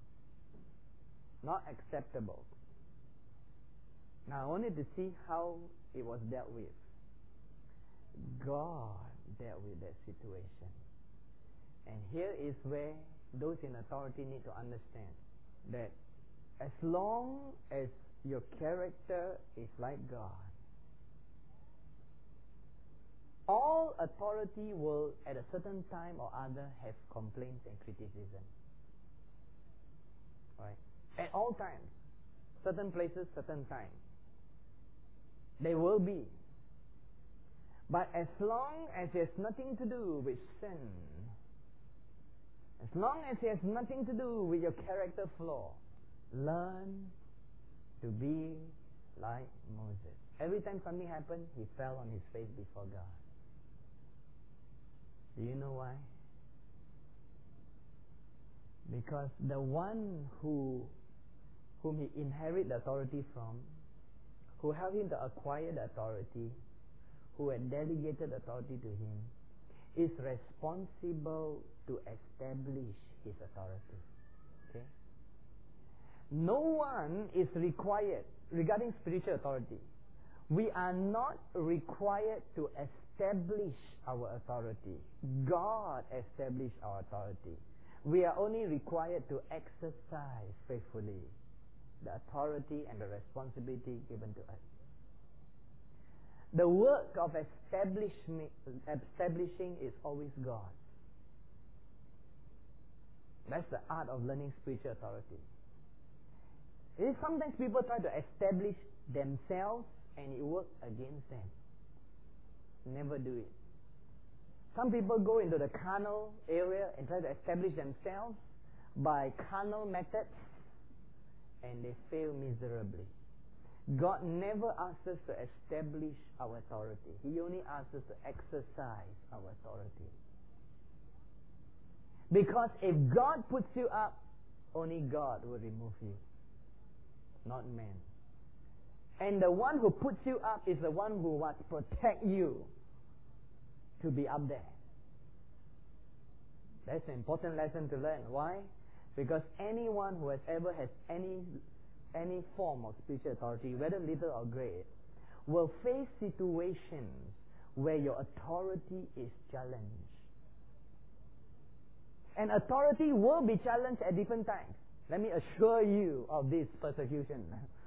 not acceptable. Now I wanted to see how it was dealt with. God dealt with that situation. And here is where those in authority need to understand that as long as your character is like God, all authority will at a certain time or other have complaints and criticism. Right? At all times. Certain places, certain times. There will be. But as long as it has nothing to do with sin, as long as it has nothing to do with your character flaw, learn to be like Moses. Every time something happened, he fell on his face before God. Do you know why? Because the one who whom he inherited the authority from, who helped him to acquire the authority, who had delegated authority to him, is responsible to establish his authority. Okay? No one is required, regarding spiritual authority, we are not required to establish our authority. God established our authority. We are only required to exercise faithfully the authority and the responsibility given to us. The work of establishing, establishing is always God. That's the art of learning spiritual authority. It is sometimes people try to establish themselves and it works against them. Never do it. Some people go into the carnal area and try to establish themselves by carnal methods and they fail miserably. God never asks us to establish our authority. He only asks us to exercise our authority. Because if God puts you up, only God will remove you, not man. And the one who puts you up is the one who must protect you to be up there. That's an important lesson to learn. Why? Because anyone who has ever had any any form of spiritual authority, whether little or great, will face situations where your authority is challenged. And authority will be challenged at different times. Let me assure you of this persecution.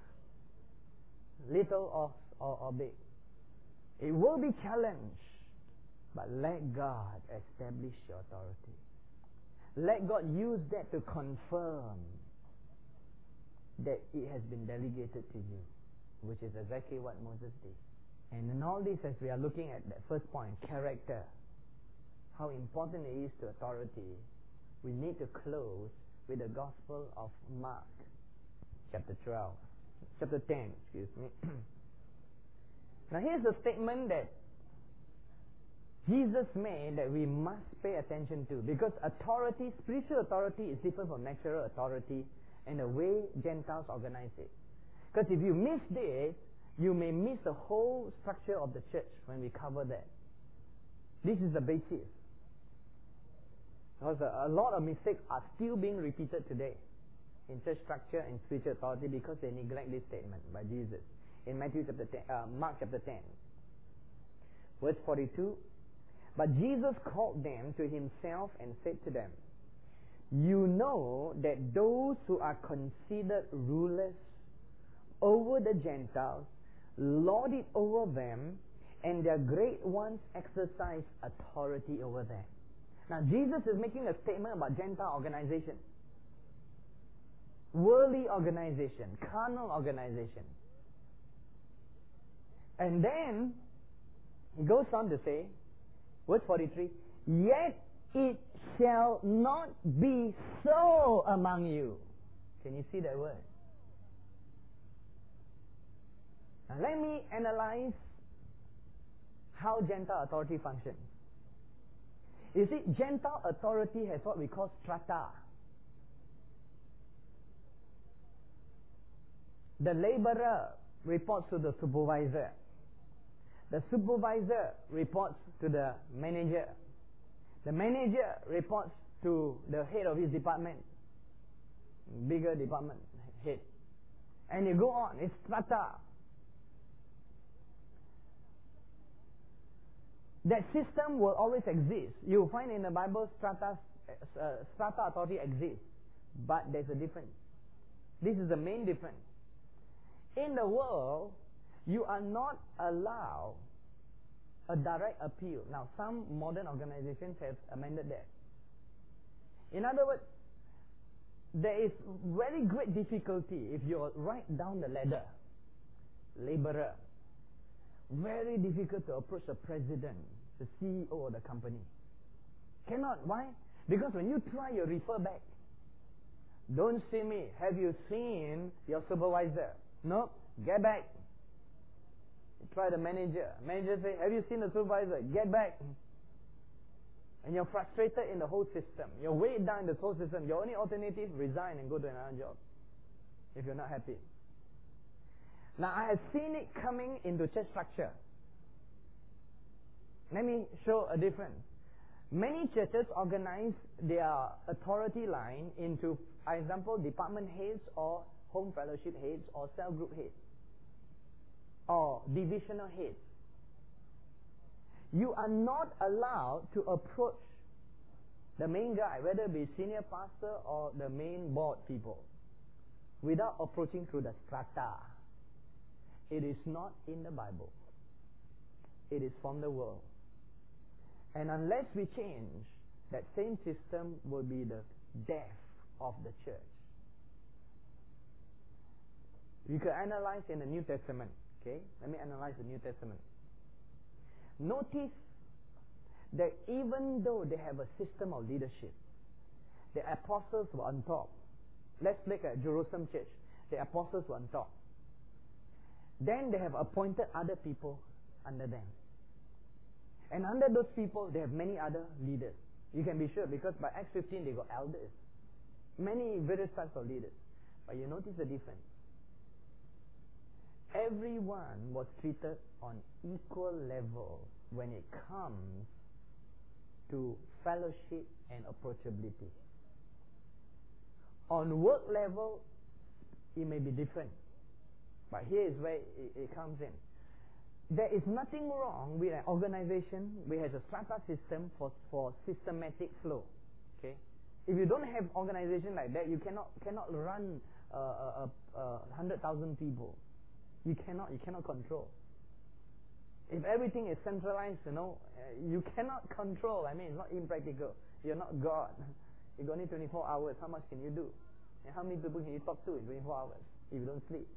Little or, or, or big. It will be challenged. But let God establish your authority. Let God use that to confirm that it has been delegated to you, which is exactly what Moses did. And in all this, as we are looking at that first point, character, how important it is to authority, we need to close with the Gospel of Mark, chapter twelve, chapter ten, excuse me. Now here's a statement that Jesus made that we must pay attention to, because authority, spiritual authority is different from natural authority and the way Gentiles organize it. Because if you miss this, you may miss the whole structure of the church when we cover that. This is the basis. Because a, a lot of mistakes are still being repeated today in church structure and spiritual authority because they neglect this statement by Jesus in Matthew chapter ten, uh, Mark chapter ten, verse forty-two. But Jesus called them to himself and said to them, "You know that those who are considered rulers over the Gentiles lord it over them, and their great ones exercise authority over them." Now Jesus is making a statement about Gentile organization, worldly organization, carnal organization. And then he goes on to say, verse forty-three, "Yet it shall not be so among you." Can you see that word? Now let me analyze how Gentile authority functions. You see, Gentile authority has what we call strata. The laborer reports to the supervisor. The supervisor reports to the manager. The manager reports to the head of his department. Bigger department head. And you go on, it's strata. That system will always exist. You find in the Bible strata, uh, strata authority exists. But there's a difference. This is the main difference. In the world, you are not allowed a direct appeal. Now, some modern organizations have amended that. In other words, there is very great difficulty if you're right down the ladder, laborer. Very difficult to approach the president, the C E O of the company. Cannot. Why? Because when you try, you refer back. Don't see me. Have you seen your supervisor? No. Get back. You try the manager. Manager say, "Have you seen the supervisor?" Get back. And you're frustrated in the whole system. You're weighed down in the whole system. Your only alternative, resign and go to another job if you're not happy. Now, I have seen it coming into church structure. Let me show a difference. Many churches organize their authority line into, for example, department heads or home fellowship heads or cell group heads or divisional heads. You are not allowed to approach the main guy, whether it be senior pastor or the main board people, without approaching through the strata. It is not in the Bible. It is from the world. And unless we change, that same system will be the death of the church. We could analyze in the New Testament. Okay? Let me analyze the New Testament. Notice that even though they have a system of leadership, the apostles were on top. Let's look at Jerusalem church. The apostles were on top. Then they have appointed other people under them. And under those people, they have many other leaders. You can be sure, because by Acts fifteen, they got elders. Many various types of leaders. But you notice the difference. Everyone was treated on equal level when it comes to fellowship and approachability. On work level, it may be different. But here is where it, it comes in. There is nothing wrong with an organization which has a strata system for, for systematic flow. Okay? If you don't have organization like that, you cannot cannot run a uh, uh, uh, hundred thousand people. You cannot you cannot control. If everything is centralized, you know, uh, you cannot control. I mean, it's not impractical. You're not God. You got only twenty-four hours. How much can you do? And how many people can you talk to in twenty-four hours if you don't sleep?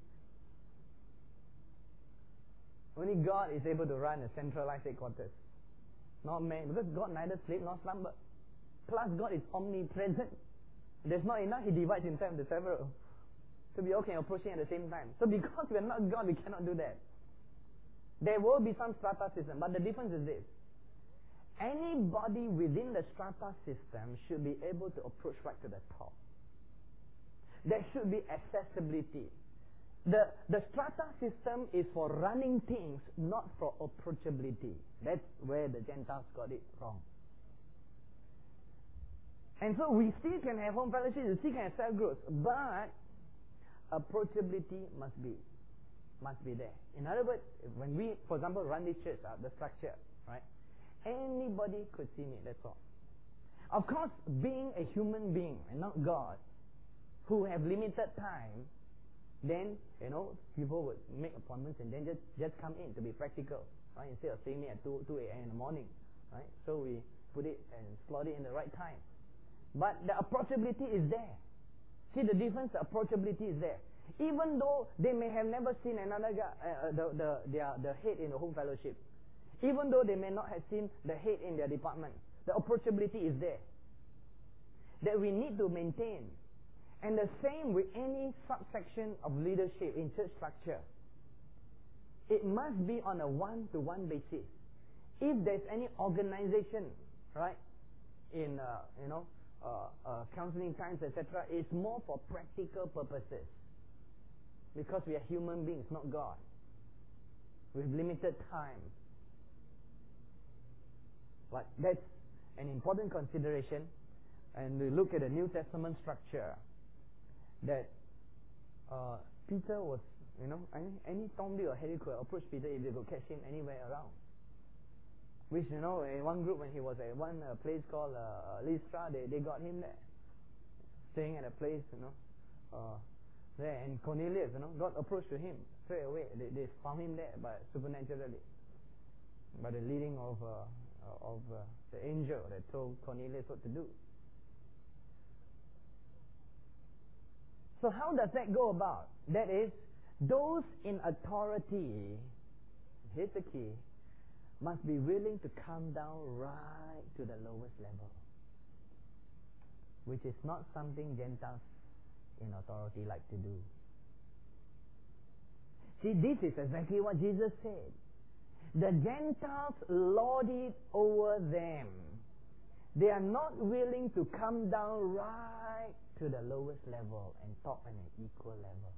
Only God is able to run a centralized headquarters. Not man, because God neither sleep nor slumber. Plus, God is omnipresent. There's not enough. He divides himself into several. So we all can approach him at the same time. So because we are not God, we cannot do that. There will be some strata system, but the difference is this. Anybody within the strata system should be able to approach right to the top. There should be accessibility. The, the strata system is for running things, not for approachability. That's where the Gentiles got it wrong. And so we still can have home fellowship, we still can have cell groups, but approachability must be, must be there. In other words, when we, for example, run this church, uh, the structure, right? Anybody could see me, that's all. Of course, being a human being and not God, who have limited time, then, you know, people would make appointments and then just, just come in to be practical, right? Instead of seeing me at two, two a.m. in the morning, right? So we put it and slot it in the right time. But the approachability is there. See the difference? The approachability is there. Even though they may have never seen another guy, uh, the, the, their, the head in the home fellowship. Even though they may not have seen the head in their department. The approachability is there. That we need to maintain. And the same with any subsection of leadership in church structure. It must be on a one-to-one basis. If there's any organization, right, in, uh, you know, uh, uh, counseling times, et cetera, it's more for practical purposes. Because we are human beings, not God. With limited time. But that's an important consideration. And we look at the New Testament structure. That uh, Peter was, you know, any, any Tom, Dick or Harry could approach Peter if they could catch him anywhere around. Which, you know, in one group when he was at one uh, place called uh, Lystra, they, they got him there. Staying at a place, you know, uh, there. And Cornelius, you know, God approached to him straight away. They, they found him there by supernaturally. By the leading of, uh, of uh, the angel that told Cornelius what to do. So how does that go about? That is, those in authority, here's the key, must be willing to come down right to the lowest level. Which is not something Gentiles in authority like to do. See, this is exactly what Jesus said. The Gentiles lord it over them. They are not willing to come down right to the lowest level and talk on an equal level.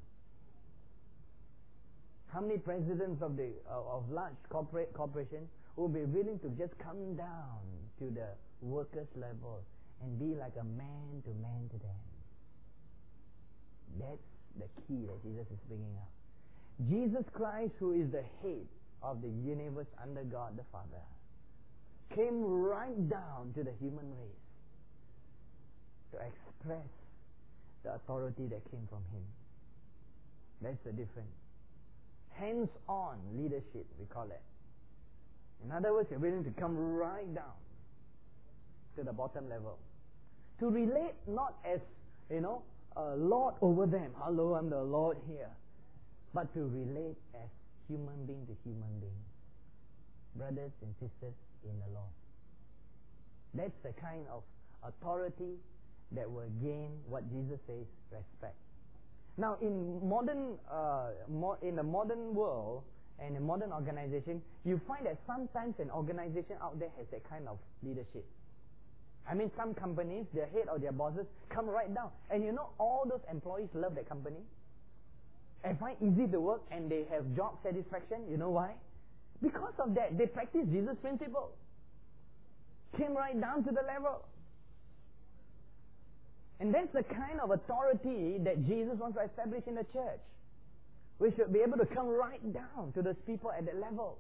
How many presidents of the uh, of large corporate corporations will be willing to just come down to the workers' level and be like a man to man to them? That's the key that Jesus is bringing up. Jesus Christ, who is the head of the universe under God the Father, came right down to the human race to express the authority that came from Him. That's the difference. Hands-on leadership, we call it. In other words, you're willing to come right down to the bottom level. To relate not as, you know, a Lord over them. Hello, I'm the Lord here. But to relate as human being to human being. Brothers and sisters in the Lord. That's the kind of authority that will gain what Jesus says, respect. Now, in modern, uh, mo- in the modern world and in modern organization, you find that sometimes an organization out there has that kind of leadership. I mean, some companies, their head or their bosses come right down, and you know, all those employees love that company and find easy to work, and they have job satisfaction. You know why? Because of that, they practice Jesus' principle. Came right down to the level. And that's the kind of authority that Jesus wants to establish in the church. We should be able to come right down to those people at that level.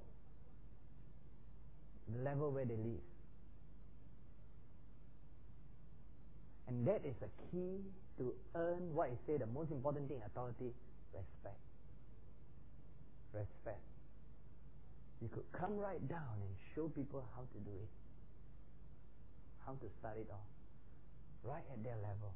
The level where they live. And that is the key to earn what I say the most important thing, authority, respect. Respect. You could come right down and show people how to do it. How to start it off. Right at their level.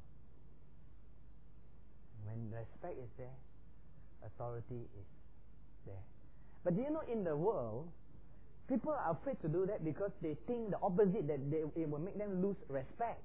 When respect is there, authority is there. But do you know, in the world, people are afraid to do that because they think the opposite, that they, it will make them lose respect.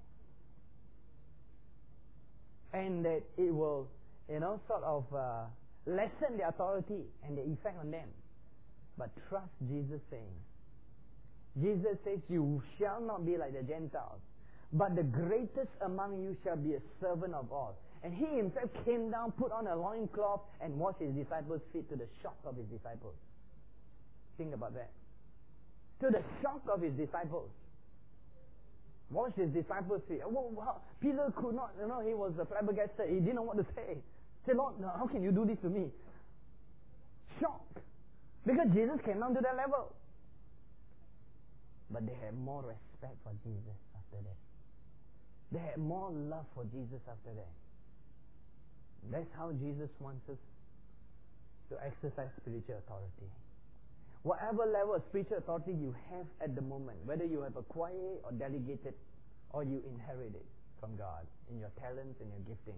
And that it will, you know, sort of uh, lessen the authority and the effect on them. But trust Jesus saying. Jesus says, you shall not be like the Gentiles, but the greatest among you shall be a servant of all. And he himself came down, put on a loincloth, and washed his disciples' feet to the shock of his disciples. Think about that. To the shock of his disciples. Washed his disciples' feet. Well, well, Peter could not, you know, he was flabbergasted. He didn't know what to say. He said, Lord, how can you do this to me? Shock. Because Jesus came down to that level. But they had more respect for Jesus after that. They had more love for Jesus after that. That's how Jesus wants us to exercise spiritual authority. Whatever level of spiritual authority you have at the moment, whether you have acquired or delegated, or you inherit it from God in your talents and your gifting,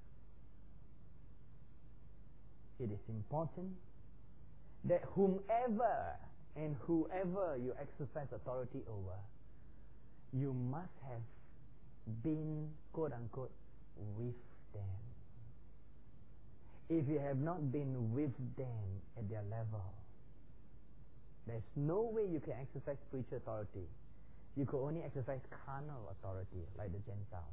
it is important that whomever and whoever you exercise authority over, you must have been, quote unquote, with them. If you have not been with them at their level, there's no way you can exercise spiritual authority. You could only exercise carnal authority, like the Gentiles.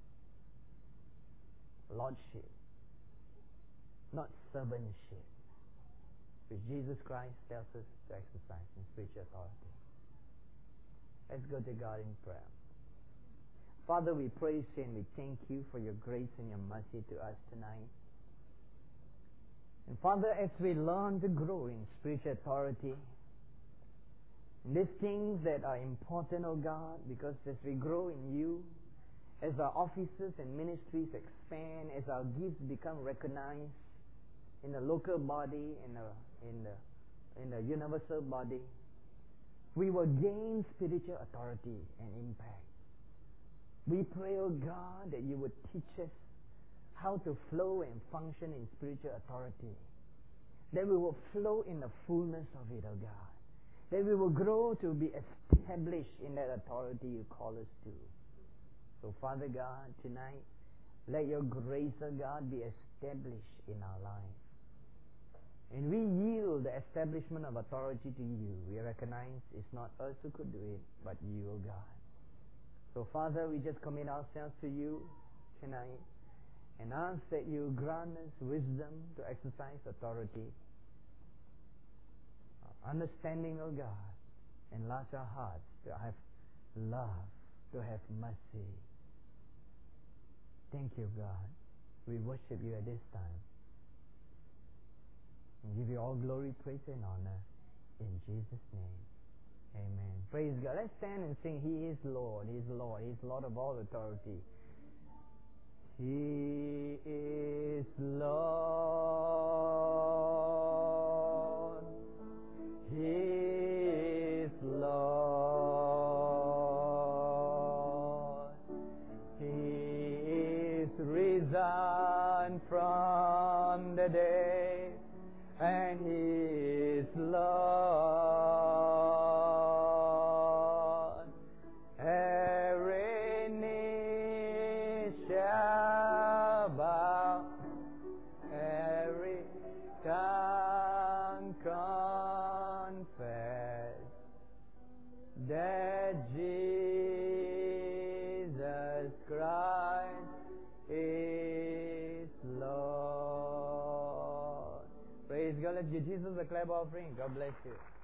Lordship, not servantship, which Jesus Christ tells us to exercise in spiritual authority. Let's go to God in prayer. Father, we praise you and we thank you for your grace and your mercy to us tonight. And Father, as we learn to grow in spiritual authority, these things that are important, O God, because as we grow in you, as our offices and ministries expand, as our gifts become recognized in the local body, in the in the in the universal body, we will gain spiritual authority and impact. We pray, O God, that you would teach us how to flow and function in spiritual authority. That we will flow in the fullness of it, O God. That we will grow to be established in that authority you call us to. So, Father God, tonight, let your grace, O God, be established in our lives. And we yield the establishment of authority to you. We recognize it's not us who could do it, but you, O God. So, Father, we just commit ourselves to you tonight and ask that you grant us wisdom to exercise authority, understanding, O God, enlarge our hearts to have love, to have mercy. Thank you, God. We worship you at this time. And give you all glory, praise, and honor in Jesus' name. Amen. Praise God. Let's stand and sing, He is Lord, He is Lord, He is Lord of all authority. He is Lord. He is Lord. He is risen from the dead, and He is Lord. Every knee shall bow, every tongue confess that Jesus Christ is Lord. Praise God. Let's give Jesus a clap offering. God bless you.